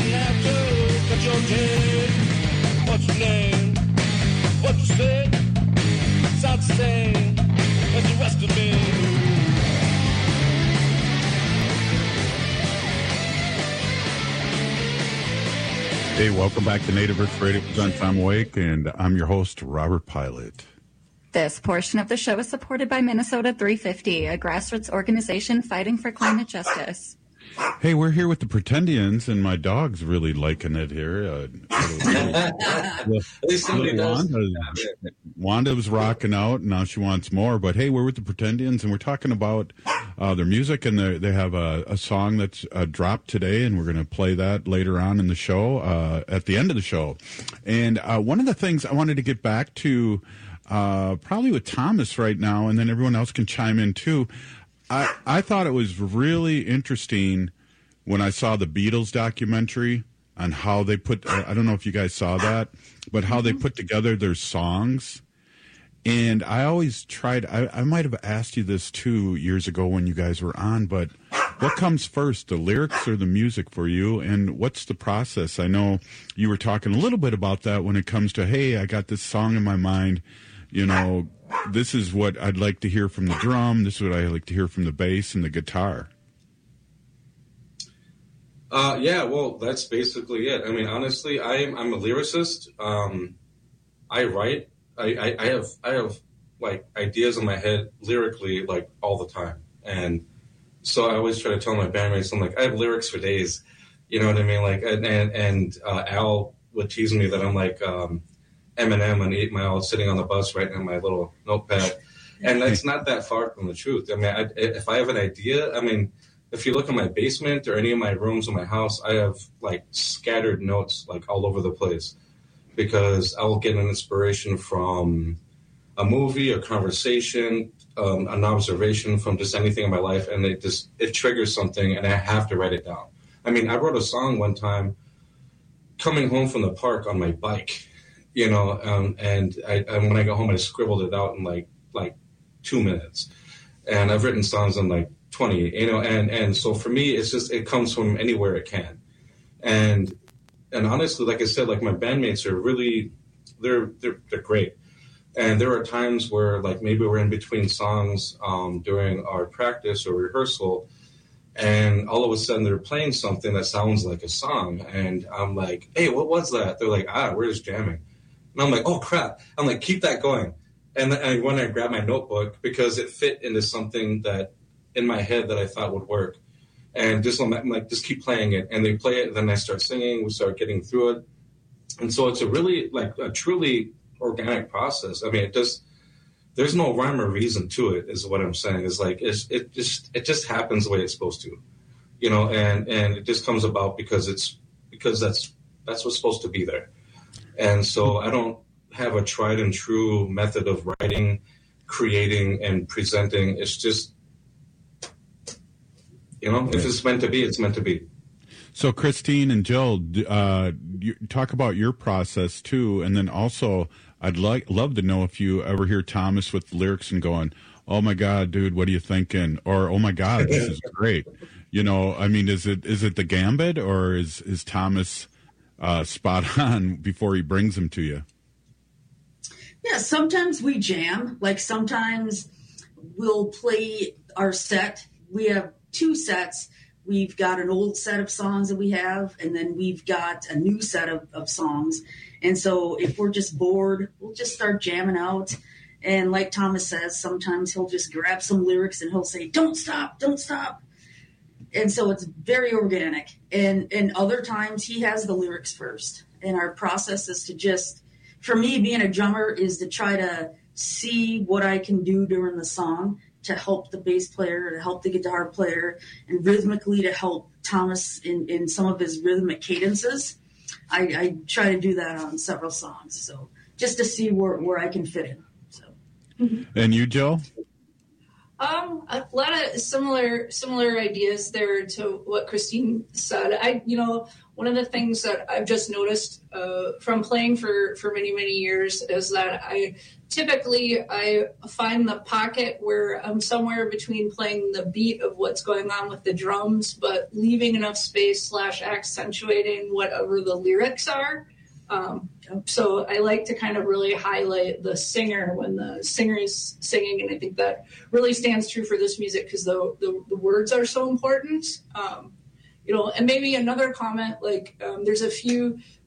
Speaker 20: Hey, welcome back to Native Earth Radio Presents. I'm Awake, and I'm your host, Robert Pilot.
Speaker 1: This portion of the show is supported by Minnesota three fifty, a grassroots organization fighting for climate justice.
Speaker 20: Hey, we're here with the Pretendians, and my dog's really liking it here. Uh,
Speaker 27: At least somebody does.
Speaker 20: Wanda, Wanda was rocking out, and now she wants more. But hey, we're with the Pretendians, and we're talking about uh, their music, and they have a, a song that's uh, dropped today, and we're going to play that later on in the show, uh, at the end of the show. And uh, one of the things I wanted to get back to, uh, probably with Thomas right now, and then everyone else can chime in too. I, I thought it was really interesting when I saw the Beatles documentary on how they put, I don't know if you guys saw that, but how they put together their songs. And I always tried, I, I might have asked you this too years ago when you guys were on, but what comes first, the lyrics or the music for you? And what's the process? I know you were talking a little bit about that when it comes to, hey, I got this song in my mind, you know, this is what I'd like to hear from the drum. This is what I like to hear from the bass and the guitar.
Speaker 27: Uh, yeah, well, that's basically it. I mean, honestly, I'm I'm a lyricist. Um, I write. I, I, I have I have like ideas in my head lyrically like all the time, and so I always try to tell my bandmates, I'm like, I have lyrics for days. You know what I mean? Like, and and, and uh, Al would tease me that I'm like um, Eminem on Eight Mile, sitting on the bus writing on my little notepad, and that's not that far from the truth. I mean, I, if I have an idea, I mean. If you look in my basement or any of my rooms in my house, I have like scattered notes like all over the place because I'll get an inspiration from a movie, a conversation, um, an observation from just anything in my life, and it just it triggers something, and I have to write it down. I mean, I wrote a song one time coming home from the park on my bike, you know, um, and, I, and when I got home, I scribbled it out in like like two minutes, and I've written songs in like twenty, you know, and, and so for me, it's just, it comes from anywhere it can. And, and honestly, like I said, like my bandmates are really, they're, they're, they're great. And there are times where like, maybe we're in between songs, um, during our practice or rehearsal, and all of a sudden they're playing something that sounds like a song. And I'm like, hey, what was that? They're like, ah, we're just jamming. And I'm like, oh crap. I'm like, keep that going. And then I went and grabbed my notebook because it fit into something that, in my head that I thought would work. And just I'm like, just keep playing it. And they play it, and then I start singing, we start getting through it. And so it's a really, like a truly organic process. I mean, it just, there's no rhyme or reason to it, is what I'm saying. It's like, it's, it just, it just happens the way it's supposed to, you know, and, and it just comes about because it's, because that's, that's what's supposed to be there. And so I don't have a tried and true method of writing, creating, and presenting. It's just, you know, if it's meant to be, it's meant to be.
Speaker 20: So, Christine and Jill, uh, you talk about your process too, and then also, I'd like love to know if you ever hear Thomas with lyrics and going, "Oh my God, dude, what are you thinking?" Or "Oh my God, this is great." You know, I mean, is it is it the gambit, or is is Thomas uh, spot on before he brings them to you?
Speaker 2: Yeah, sometimes we jam. Like sometimes we'll play our set. We have two sets. We've got an old set of songs that we have, and then we've got a new set of, of songs. And so if we're just bored, we'll just start jamming out. And like Thomas says, sometimes he'll just grab some lyrics and he'll say, "Don't stop, don't stop." And so it's very organic. And, and other times he has the lyrics first. And our process is to just, for me, being a drummer is to try to see what I can do during the song to help the bass player, to help the guitar player, and rhythmically to help Thomas in, in some of his rhythmic cadences. I, I try to do that on several songs. So just to see where, where I can fit in. So.
Speaker 20: And you, Jill?
Speaker 29: Um, a lot of similar similar ideas there to what Christine said. I, you know, one of the things that I've just noticed uh, from playing for, for many, many years is that I typically I find the pocket where I'm somewhere between playing the beat of what's going on with the drums, but leaving enough space slash accentuating whatever the lyrics are. Um, so I like to kind of really highlight the singer when the singer is singing, and I think that really stands true for this music because the, the the words are so important. Um, you know, and maybe another comment, like um, there's a few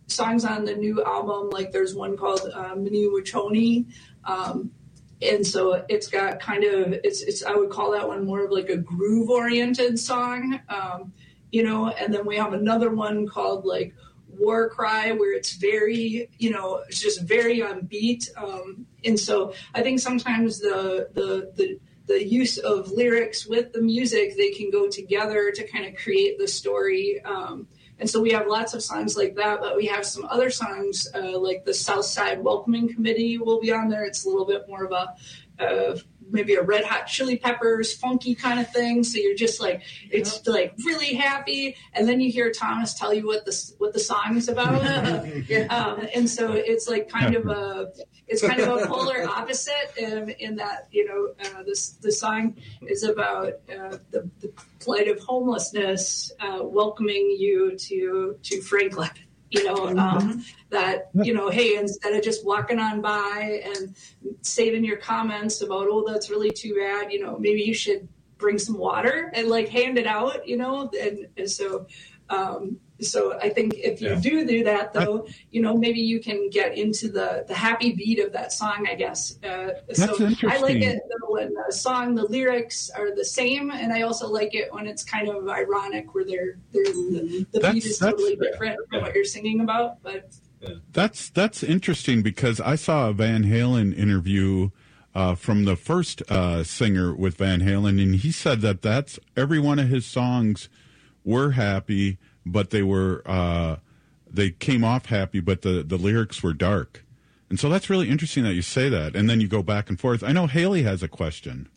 Speaker 29: songs on the new album, like there's one called uh, Mini Wachoni. Um, and so it's got kind of, it's, it's, I would call that one more of like a groove oriented song, um, you know, and then we have another one called like War Cry, where it's very, you know, it's just very on beat. Um, and so I think sometimes the, the, the, the use of lyrics with the music, they can go together to kind of create the story. Um, and so we have lots of songs like that, but we have some other songs uh, like the South Side Welcoming Committee will be on there. It's a little bit more of a, uh, maybe a Red Hot Chili Peppers funky kind of thing. So you're just like, it's like really happy. And then you hear Thomas tell you what the, what the song is about. um, and so it's like kind of a, it's kind of a polar opposite in, in that, you know, uh, this, the song is about uh, the, the plight of homelessness, uh, welcoming you to, to Franklin. You know, um, that, you know, hey, instead of just walking on by and saving your comments about, oh, that's really too bad, you know, maybe you should bring some water and like hand it out, you know, and, and so, um, so I think if you yeah. do do that, though, you know, maybe you can get into the, the happy beat of that song, I guess. Uh, so I like it when the song, the lyrics are the same, and I also like it when it's kind of ironic, where they're, they're the, the beat is totally different from what you're singing about. But
Speaker 20: that's that's interesting, because I saw a Van Halen interview uh, from the first uh, singer with Van Halen, and he said that that's every one of his songs were happy, but they were uh, they came off happy, but the, the lyrics were dark. And so that's really interesting that you say that. And then you go back and forth. I know Haley has a question.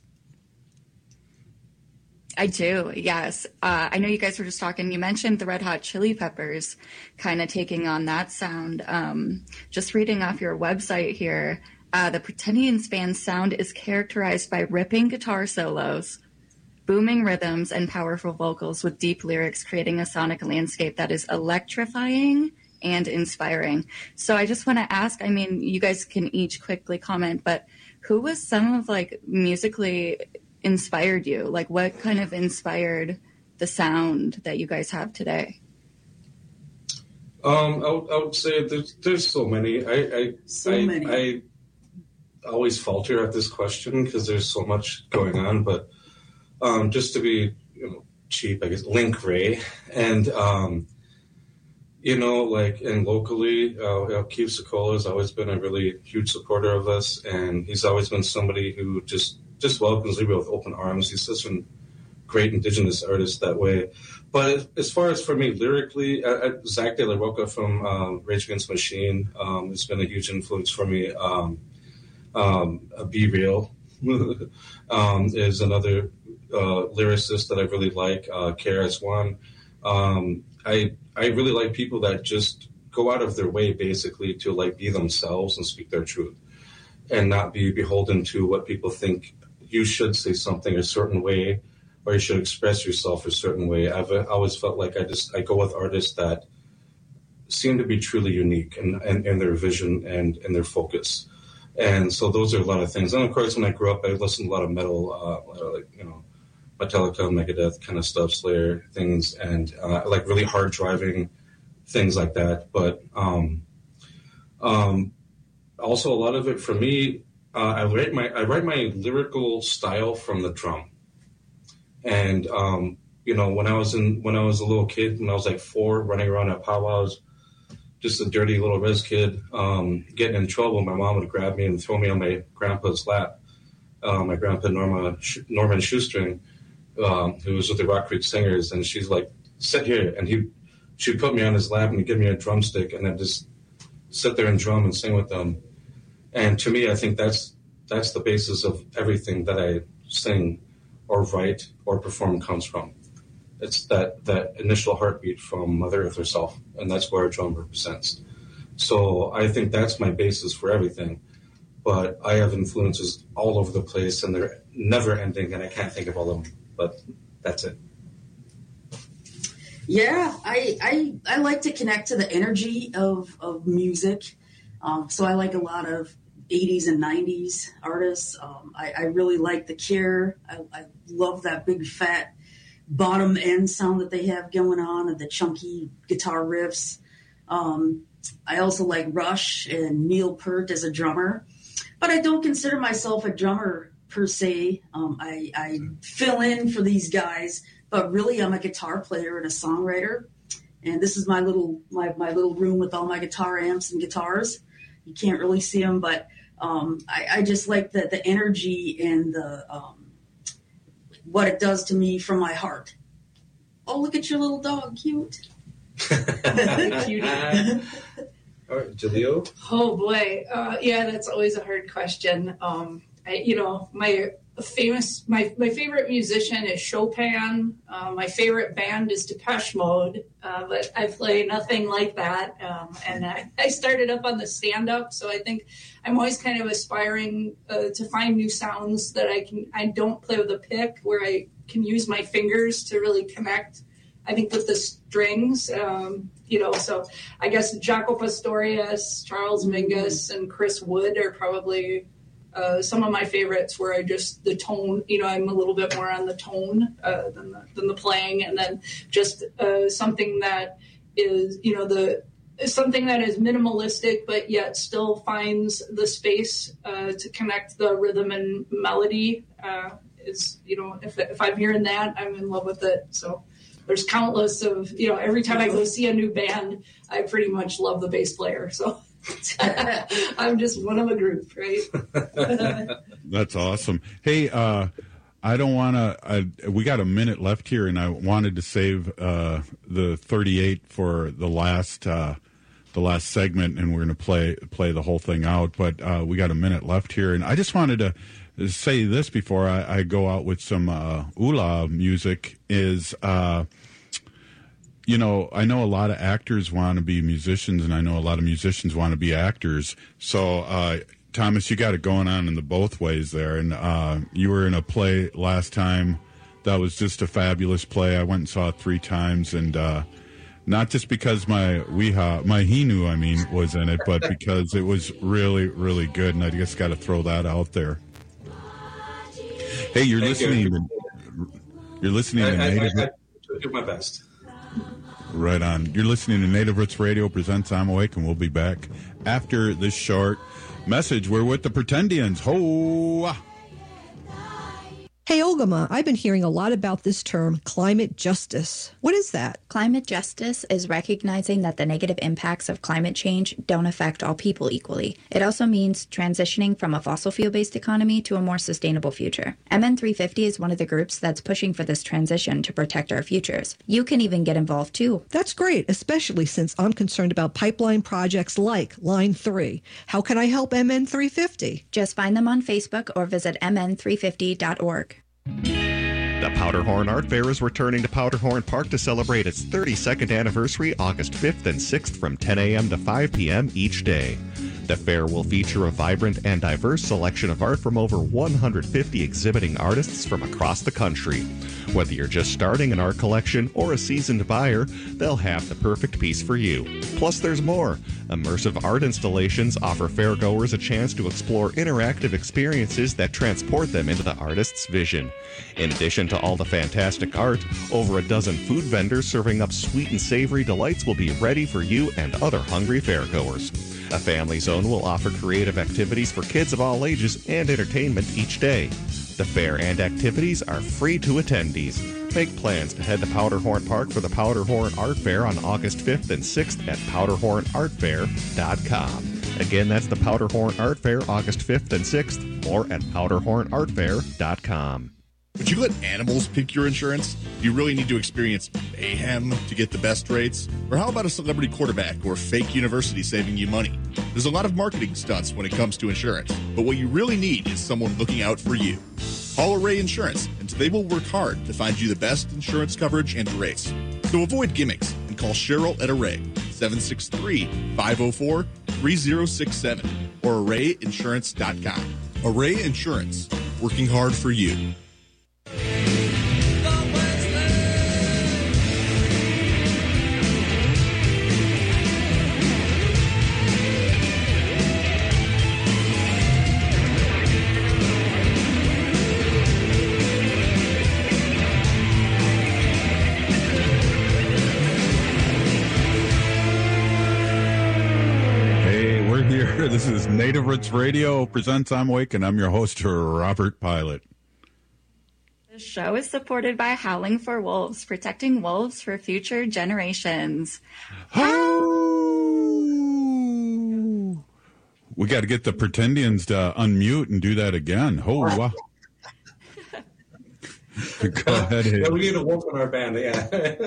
Speaker 1: I do, yes. Uh, I know you guys were just talking. You mentioned the Red Hot Chili Peppers kind of taking on that sound. Um, just reading off your website here, uh, the Pretendians band's sound is characterized by ripping guitar solos, booming rhythms, and powerful vocals with deep lyrics, creating a sonic landscape that is electrifying and inspiring. So I just want to ask, I mean, you guys can each quickly comment, but who was some of like musically inspired you? Like what kind of inspired the sound that you guys have today?
Speaker 27: Um, I would, I would say there's, there's so many. I, I,
Speaker 2: so
Speaker 27: I,
Speaker 2: many.
Speaker 27: I always falter at this question because there's so much going on, but Um, just to be, you know, cheap, I guess, Link Ray. And, um, you know, like, and locally, uh, you know, Keith Sokola has always been a really huge supporter of us. And he's always been somebody who just, just welcomes me with open arms. He's such a great Indigenous artist that way. But as far as for me, lyrically, uh, Zach De La Rocha from um, Rage Against the Machine um, has been a huge influence for me. Um, um, Be Real um, is another Uh, lyricist that I really like, uh, K R S One. Um, I I really like people that just go out of their way basically to like be themselves and speak their truth, and not be beholden to what people think you should say something a certain way, or you should express yourself a certain way. I've always felt like I just I go with artists that seem to be truly unique and in, in, in their vision and in their focus. And so those are a lot of things. And of course, when I grew up, I listened to a lot of metal, uh, like, you know, Metallica, Megadeth kind of stuff, Slayer things, and uh, like really hard driving things like that. But um, um, also a lot of it for me, uh, I write my I write my lyrical style from the drum. And um, you know, when I was in when I was a little kid, when I was like four, running around at powwows, just a dirty little res kid, um, getting in trouble, my mom would grab me and throw me on my grandpa's lap. Uh, my grandpa Norma Norman Shoestring. Um, who was with the Rock Creek Singers, and she's like, sit here. And he, she'd put me on his lap and he'd give me a drumstick, and I'd just sit there and drum and sing with them. And to me, I think that's that's the basis of everything that I sing or write or perform comes from. It's that, that initial heartbeat from Mother Earth herself, and that's where a drum represents. So I think that's my basis for everything. But I have influences all over the place, and they're never ending, and I can't think of all of them. But that's it.
Speaker 2: Yeah, I, I I like to connect to the energy of, of music. Um, so I like a lot of eighties and nineties artists. Um, I, I really like The Cure. I, I love that big fat bottom end sound that they have going on and the chunky guitar riffs. Um, I also like Rush and Neil Peart as a drummer, but I don't consider myself a drummer per se. Um, I, I fill in for these guys, but really I'm a guitar player and a songwriter. And this is my little my, my little room with all my guitar amps and guitars. You can't really see them, but um, I, I just like the, the energy and the um, what it does to me from my heart. Oh, look at your little dog, cute.
Speaker 27: Cutie. All right, Jaleel.
Speaker 29: Oh boy, uh, yeah, that's always a hard question. Um, I, you know, my famous, my my favorite musician is Chopin. Uh, my favorite band is Depeche Mode, uh, but I play nothing like that. Um, and I, I started up on the stand-up, so I think I'm always kind of aspiring uh, to find new sounds that I can. I don't play with a pick, where I can use my fingers to really connect. I think with the strings, um, you know, so I guess Jaco Pastorius, Charles Mingus, and Chris Wood are probably uh, some of my favorites where I just, the tone, you know, I'm a little bit more on the tone uh, than, the, than the playing. And then just uh, something that is, you know, the something that is minimalistic, but yet still finds the space uh, to connect the rhythm and melody uh, is, you know, if, if I'm hearing that, I'm in love with it. So there's countless of, you know, every time I go see a new band, I pretty much love the bass player. So I'm just one of a group, right?
Speaker 20: That's awesome. Hey, uh, I don't want to, we got a minute left here, and I wanted to save uh, the thirty-eight for the last uh, the last segment, and we're going to play play the whole thing out. But uh, we got a minute left here, and I just wanted to say this before I, I go out with some uh, Ula music is, uh, you know, I know a lot of actors want to be musicians, and I know a lot of musicians want to be actors. So, uh, Thomas, you got it going on in the both ways there. And uh, you were in a play last time that was just a fabulous play. I went and saw it three times, and uh, not just because my Weha, my Hinu, I mean, was in it, but because it was really, really good. And I just got to throw that out there. Hey, you're
Speaker 27: Thank
Speaker 20: listening.
Speaker 27: you.
Speaker 20: To, you're listening
Speaker 27: I,
Speaker 20: to
Speaker 27: I,
Speaker 20: Native.
Speaker 27: I, I do my best.
Speaker 20: Right on. You're listening to Native Roots Radio presents I'm Awake, and we'll be back after this short message. We're with the Pretendians. Ho!
Speaker 3: Hey, Olgama, I've been hearing a lot about this term, climate justice. What is that?
Speaker 4: Climate justice is recognizing that the negative impacts of climate change don't affect all people equally. It also means transitioning from a fossil fuel-based economy to a more sustainable future. M N three fifty is one of the groups that's pushing for this transition to protect our futures. You can even get involved too.
Speaker 3: That's great, especially since I'm concerned about pipeline projects like Line three. How can I help M N three fifty?
Speaker 4: Just find them on Facebook or visit m n three fifty dot org.
Speaker 5: The Powderhorn Art Fair is returning to Powderhorn Park to celebrate its thirty-second anniversary August fifth and sixth from ten a.m. to five p.m. each day. The fair will feature a vibrant and diverse selection of art from over one hundred fifty exhibiting artists from across the country. Whether you're just starting an art collection or a seasoned buyer, they'll have the perfect piece for you. Plus, there's more. Immersive art installations offer fairgoers a chance to explore interactive experiences that transport them into the artist's vision. In addition to all the fantastic art, over a dozen food vendors serving up sweet and savory delights will be ready for you and other hungry fairgoers. A family zone will offer creative activities for kids of all ages and entertainment each day. The fair and activities are free to attendees. Make plans to head to Powderhorn Park for the Powderhorn Art Fair on August fifth and sixth at powderhorn art fair dot com. Again, that's the Powderhorn Art Fair August fifth and sixth or at powderhorn art fair dot com.
Speaker 6: Would you let animals pick your insurance? Do you really need to experience mayhem to get the best rates? Or how about a celebrity quarterback or fake university saving you money? There's a lot of marketing stunts when it comes to insurance, but what you really need is someone looking out for you. Call Array Insurance, and they will work hard to find you the best insurance coverage and rates. So avoid gimmicks and call Cheryl at Array, seven six three, five oh four, three oh six seven or array insurance dot com. Array Insurance, working hard for you.
Speaker 20: This is Native Roots Radio presents I'm Awake, and I'm your host, Robert Pilot.
Speaker 1: The show is supported by Howling for Wolves, protecting wolves for future generations.
Speaker 20: Oh! We got to get the Pretendians to unmute and do that again. Oh, wow. Go ahead.
Speaker 27: Yeah, we need a wolf in our band. Yeah.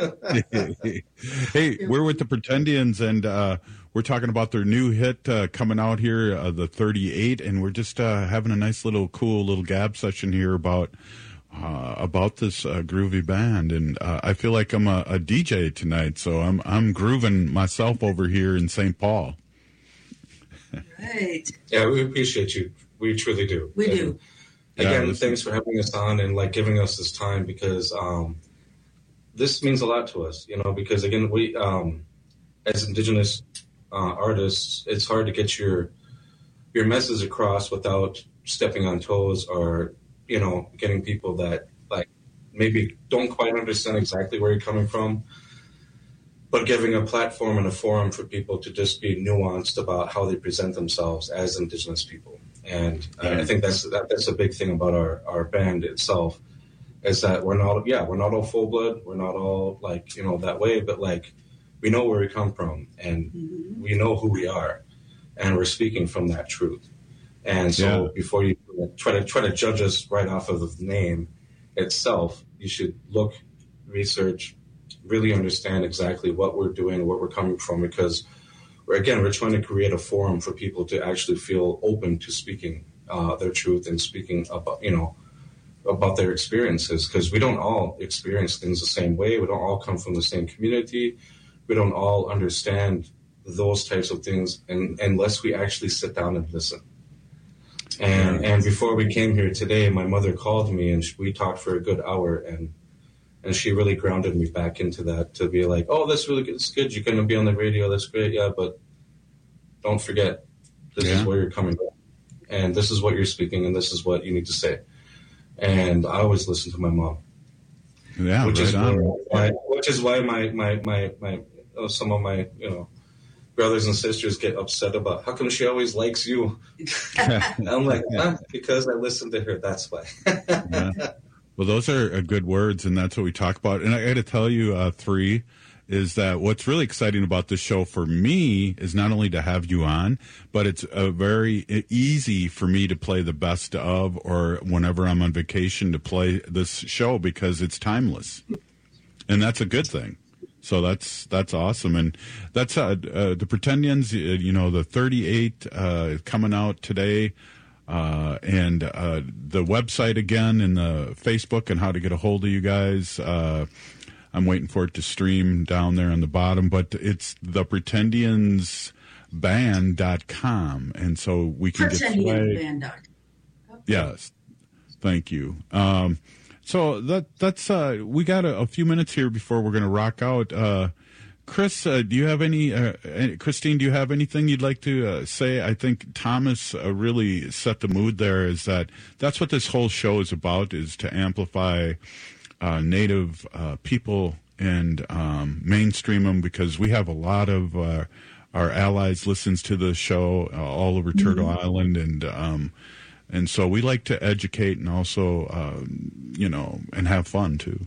Speaker 20: Hey, we're with the Pretendians, and uh, we're talking about their new hit uh, coming out here, uh, the thirty-eight, and we're just uh, having a nice little, cool little gab session here about uh, about this uh, groovy band. And uh, I feel like I'm a, a D J tonight, so I'm I'm grooving myself over here in Saint Paul.
Speaker 2: Right.
Speaker 27: Yeah, we appreciate you. We truly do.
Speaker 2: We
Speaker 27: and
Speaker 2: do.
Speaker 27: Again,
Speaker 20: Yeah,
Speaker 27: thanks for having us on and like giving us this time, because um, this means a lot to us, you know, because again, we, um, as Indigenous uh, artists, it's hard to get your, your message across without stepping on toes or, you know, getting people that like maybe don't quite understand exactly where you're coming from, but giving a platform and a forum for people to just be nuanced about how they present themselves as Indigenous people. And uh, I think that's that, that's a big thing about our, our band itself, is that we're not, yeah, we're not all full blood. We're not all like, you know, that way, but like we know where we come from and mm-hmm. we know who we are, and we're speaking from that truth. And so
Speaker 20: Yeah.
Speaker 27: before you try to try to judge us right off of the name itself, you should look, research, really understand exactly what we're doing, where we're coming from, because we're, again, we're trying to create a forum for people to actually feel open to speaking uh, their truth and speaking about, you know, about their experiences, because we don't all experience things the same way. We don't all come from the same community. We don't all understand those types of things, and unless we actually sit down and listen. And and before we came here today, my mother called me and we talked for a good hour, and and she really grounded me back into that, to be like, oh, that's really good. It's good. You're going to be on the radio. That's great. Yeah, but don't forget, this
Speaker 20: Yeah.
Speaker 27: is where you're coming from, and this is what you're speaking, and this is what you need to say. And I always listen to my mom.
Speaker 20: Yeah,
Speaker 27: which
Speaker 20: right
Speaker 27: is
Speaker 20: on.
Speaker 27: why, which is why my my my my oh, some of my you know brothers and sisters get upset about how come she always likes you. And I'm like, ah, because I listen to her. That's why.
Speaker 20: Yeah. Well, those are uh, good words, and that's what we talk about. And I got to tell you, uh, three, is that what's really exciting about this show for me is not only to have you on, but it's uh, very easy for me to play the best of, or whenever I'm on vacation to play this show, because it's timeless, and that's a good thing. So that's that's awesome, and that's uh, uh, the Pretendians. Uh, you know, the thirty-eight uh, coming out today. Uh, and uh, the website again, and the Facebook, and how to get a hold of you guys. Uh, I'm waiting for it to stream down there on the bottom, but it's the pretendians band dot com, and so we can get
Speaker 2: Pretendian
Speaker 20: play. Yes, thank you. Um, so that that's uh, we got a, a few minutes here before we're going to rock out. Uh, Chris, uh, do you have any, uh, any, Christine, do you have anything you'd like to uh, say? I think Thomas uh, really set the mood there, is that that's what this whole show is about, is to amplify uh, Native uh, people and um, mainstream them, because we have a lot of uh, our allies listens to the show uh, all over Turtle mm-hmm. Island, and um, and so we like to educate and also, uh, you know, and have fun too.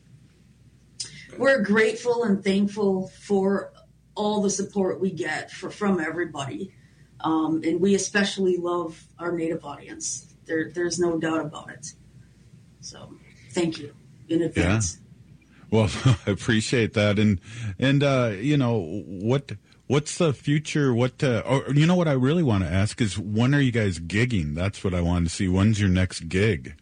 Speaker 2: We're grateful and thankful for all the support we get for, from everybody. Um, and we especially love our Native audience. There, there's no doubt about it. So thank you in advance.
Speaker 20: Yeah. Well, I appreciate that. And, and uh, you know, what what's the future? What, uh, or, you know, what I really want to ask is, when are you guys gigging? That's what I wanted to see. When's your next gig?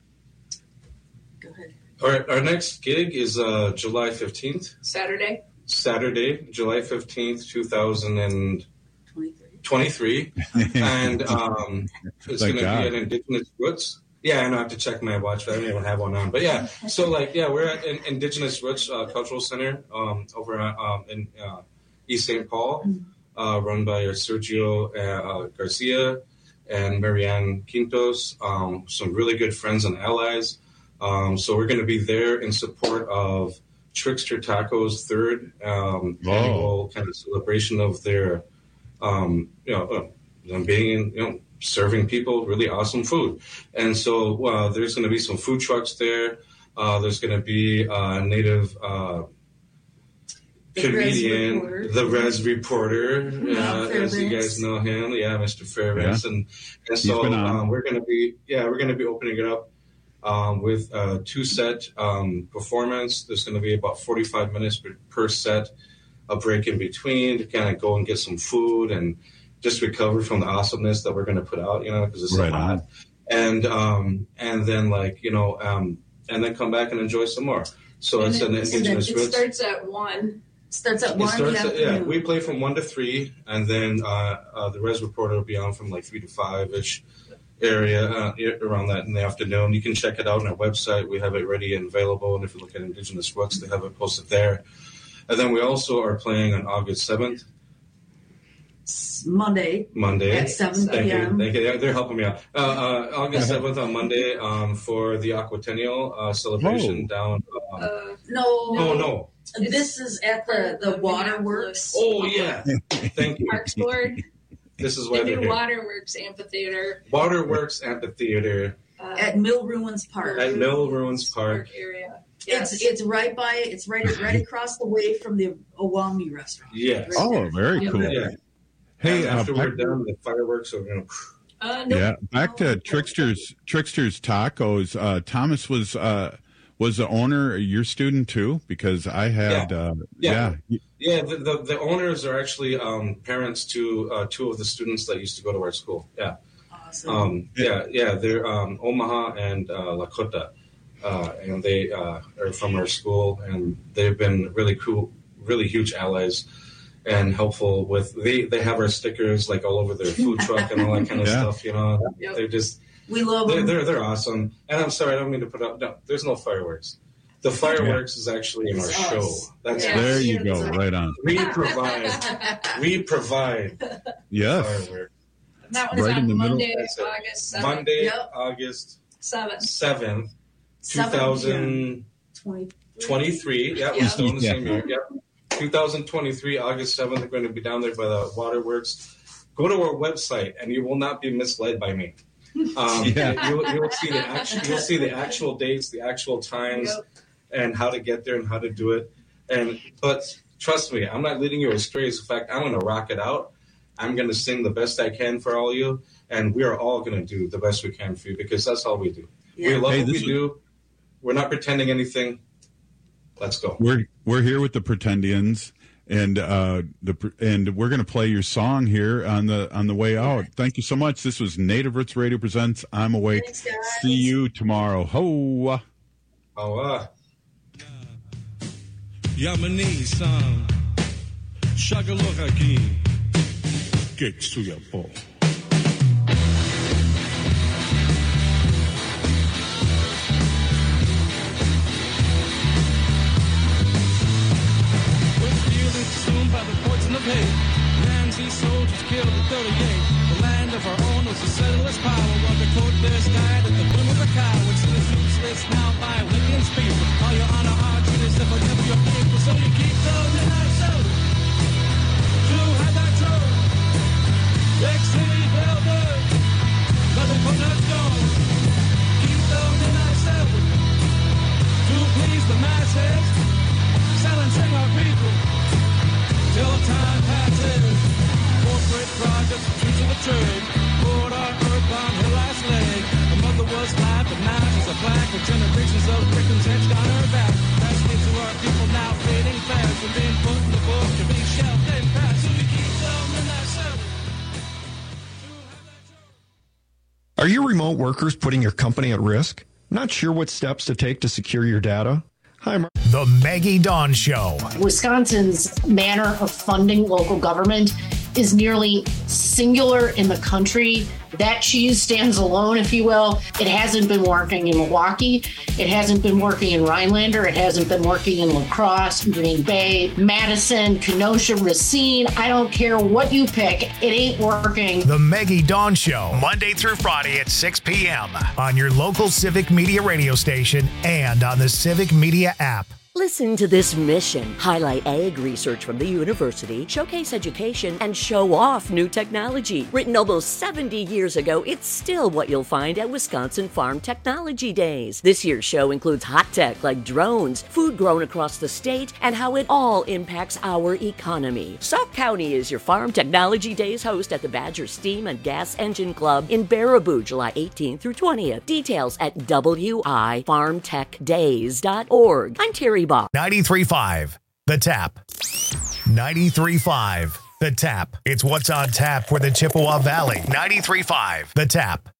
Speaker 27: Our, our next gig is uh, July fifteenth.
Speaker 29: Saturday.
Speaker 27: Saturday, July fifteenth, two thousand twenty-three. And um, it's going to be at Indigenous Roots. Yeah, and I have to check my watch, but I don't even have one on. But yeah, so like, yeah, we're at in, Indigenous Roots uh, Cultural Center um, over at, um, in uh, East Saint Paul, uh, run by Sergio uh, Garcia and Marianne Quintos, um, some really good friends and allies. Um, so we're going to be there in support of Trickster Tacos' third um,
Speaker 20: oh.
Speaker 27: annual kind of celebration of their, um, you know, uh, them being, you know, serving people really awesome food. And so uh, there's going to be some food trucks there. Uh, there's going to be a native uh,
Speaker 2: The
Speaker 27: comedian,
Speaker 2: Res Reporter.
Speaker 27: the Res Reporter, uh,
Speaker 2: Fairbanks.
Speaker 27: as you guys know him. Yeah, Mister Fairbanks.
Speaker 20: Yeah.
Speaker 27: And, and
Speaker 20: He's
Speaker 27: so
Speaker 20: been on.
Speaker 27: um, we're going to be, yeah, we're going to be opening it up um, with a two-set um, performance. There's going to be about forty-five minutes per, per set, a break in between to kind of go and get some food and just recover from the awesomeness that we're going to put out, you know, because it's
Speaker 20: Right
Speaker 27: so hot.
Speaker 20: on.
Speaker 27: And um, and then like you know, um, and then come back and enjoy some more. So
Speaker 29: And
Speaker 27: it's an
Speaker 29: it,
Speaker 27: indigenous
Speaker 29: it
Speaker 27: roots.
Speaker 29: starts at one.
Speaker 2: Starts at
Speaker 27: It
Speaker 2: one in
Speaker 27: starts
Speaker 2: the
Speaker 27: at- yeah,
Speaker 2: afternoon.
Speaker 27: we play from one to three, and then uh, uh, the Res Reporter will be on from like three to five ish area uh, around that in the afternoon. You can check it out on our website. We have it ready and available, and if you look at Indigenous Roots, they have it posted there. And then we also are playing on August seventh,
Speaker 2: Monday.
Speaker 27: Monday
Speaker 2: At seven
Speaker 27: Thank you.
Speaker 2: p.m.
Speaker 27: Thank you. They're- They're helping me out. Uh, uh, August seventh on Monday um, for the Aquatennial uh, celebration
Speaker 20: Oh.
Speaker 27: down. Um,
Speaker 2: No,
Speaker 27: oh no!
Speaker 2: This is at the, the waterworks.
Speaker 27: Oh yeah! Thank you.
Speaker 29: Parks Board,
Speaker 27: This is why
Speaker 29: the
Speaker 27: they're
Speaker 29: new
Speaker 27: here.
Speaker 29: Waterworks Amphitheater
Speaker 27: Waterworks Amphitheater
Speaker 29: uh,
Speaker 2: At Mill Ruins Park.
Speaker 27: at Mill Ruins Park.
Speaker 29: area.
Speaker 2: It's it's right by it's right right across the way from the Owami restaurant.
Speaker 27: Yes.
Speaker 2: Right
Speaker 20: Oh,
Speaker 2: there.
Speaker 20: very
Speaker 2: Yeah.
Speaker 20: cool.
Speaker 27: Yeah.
Speaker 20: Hey,
Speaker 27: And
Speaker 20: uh,
Speaker 27: after we're
Speaker 20: back,
Speaker 27: done, the fireworks are gonna.
Speaker 29: Uh, no,
Speaker 20: yeah, back to Tricksters Tricksters Tacos. Uh, Thomas was uh, was the owner your student too? Because I had,
Speaker 27: Yeah.
Speaker 20: uh,
Speaker 27: Yeah.
Speaker 20: yeah.
Speaker 27: Yeah, the, the, the owners are actually um, parents to uh, two of the students that used to go to our school. Yeah.
Speaker 2: Awesome.
Speaker 27: Um, yeah, yeah, they're um, Omaha and uh, Lakota, uh, and they uh, are from our school, and they've been really cool, really huge allies, and helpful with. They they have our stickers like all over their food truck and all that kind of
Speaker 20: Yeah.
Speaker 27: stuff. You know,
Speaker 29: Yep.
Speaker 27: they're just
Speaker 2: We love
Speaker 27: they're,
Speaker 2: them.
Speaker 27: they're they're awesome. And I'm sorry, I don't mean to put up. No, there's no fireworks. The fireworks is actually in our
Speaker 2: It's
Speaker 27: show.
Speaker 2: us.
Speaker 27: That's
Speaker 2: Yeah.
Speaker 20: There you go, right on.
Speaker 27: we provide. We provide
Speaker 20: Yes.
Speaker 27: fireworks.
Speaker 29: that one's
Speaker 20: Right in
Speaker 29: on
Speaker 20: the middle.
Speaker 29: Monday,
Speaker 27: That's it.
Speaker 29: August seventh.
Speaker 27: Monday,
Speaker 2: Yep.
Speaker 27: August
Speaker 29: seventh.
Speaker 27: seventh,
Speaker 2: seven p.m.
Speaker 27: twenty
Speaker 2: twenty
Speaker 27: twenty-three. Yeah, we're
Speaker 29: Yeah.
Speaker 27: still in the
Speaker 20: Yeah.
Speaker 27: same year. Yep. twenty twenty-three, August seventh. We're going to be down there by the waterworks. Go to our website, and you will not be misled by me. Um,
Speaker 20: Yeah.
Speaker 27: you'll, you'll see the actual, you'll see the actual dates, the actual times,
Speaker 29: Yep.
Speaker 27: and how to get there and how to do it. And but trust me, I'm not leading you astray. In fact, I'm going to rock it out. I'm going to sing the best I can for all you, and we are all going to do the best we can for you because that's all we do. We
Speaker 2: Yeah.
Speaker 27: love
Speaker 20: Hey,
Speaker 27: what we
Speaker 20: this is-
Speaker 27: do. We're not pretending anything. Let's go.
Speaker 20: We're we're here with the Pretendians, and uh, the pre- and we're going to play your song here on the on the way out. Thank you so much. This was Native Roots Radio presents I'm Awake.
Speaker 2: Thanks, guys.
Speaker 20: See you tomorrow. Ho.
Speaker 27: Oh, uh.
Speaker 22: Yamani san, Shagaluraki, Getsuyapo. We're feeling consumed by the poison of hate. Nancy soldiers killed at thirty-eight. The land of our own was a settler's power. While the court bears died at the brim of the cowards. The suits list now by Lincoln's people. All your honor, our treaties, if never your people. So you keep going in our soul. To have that troll. Big city builders. But they put us down. Keep going in our soul. To please the masses. Silencing our people. Till time passes. Corporate projects, future of the trade. Poured our earth on her last leg. Her mother was black, but now she's a black. With generations of victims etched on her back. That's news to our people now fading fast. From being put in the book to being shelved and passed. So we keep them in that cell.
Speaker 7: Are your remote workers putting your company at risk? Not sure what steps to take to secure your data? Hi, Mark.
Speaker 10: The Maggie Dawn Show.
Speaker 9: Wisconsin's manner of funding local government is nearly singular in the country. That cheese stands alone, if you will. It hasn't been working in Milwaukee. It hasn't been working in Rhinelander. It hasn't been working in La Crosse, Green Bay, Madison, Kenosha, Racine. I don't care what you pick. It ain't working.
Speaker 10: The Maggie Dawn Show, Monday through Friday at six p.m. on your local Civic Media radio station and on the Civic Media app.
Speaker 11: Listen to this mission. Highlight ag research from the university, showcase education, and show off new technology. Written almost seventy years ago, it's still what you'll find at Wisconsin Farm Technology Days. This year's show includes hot tech like drones, food grown across the state, and how it all impacts our economy. Sauk County is your Farm Technology Days host at the Badger Steam and Gas Engine Club in Baraboo, July eighteenth through twentieth. Details at w i farm tech days dot org. I'm Terry Bob.
Speaker 10: ninety-three point five The Tap. ninety-three point five The Tap. It's what's on tap for the Chippewa Valley. ninety-three point five The Tap.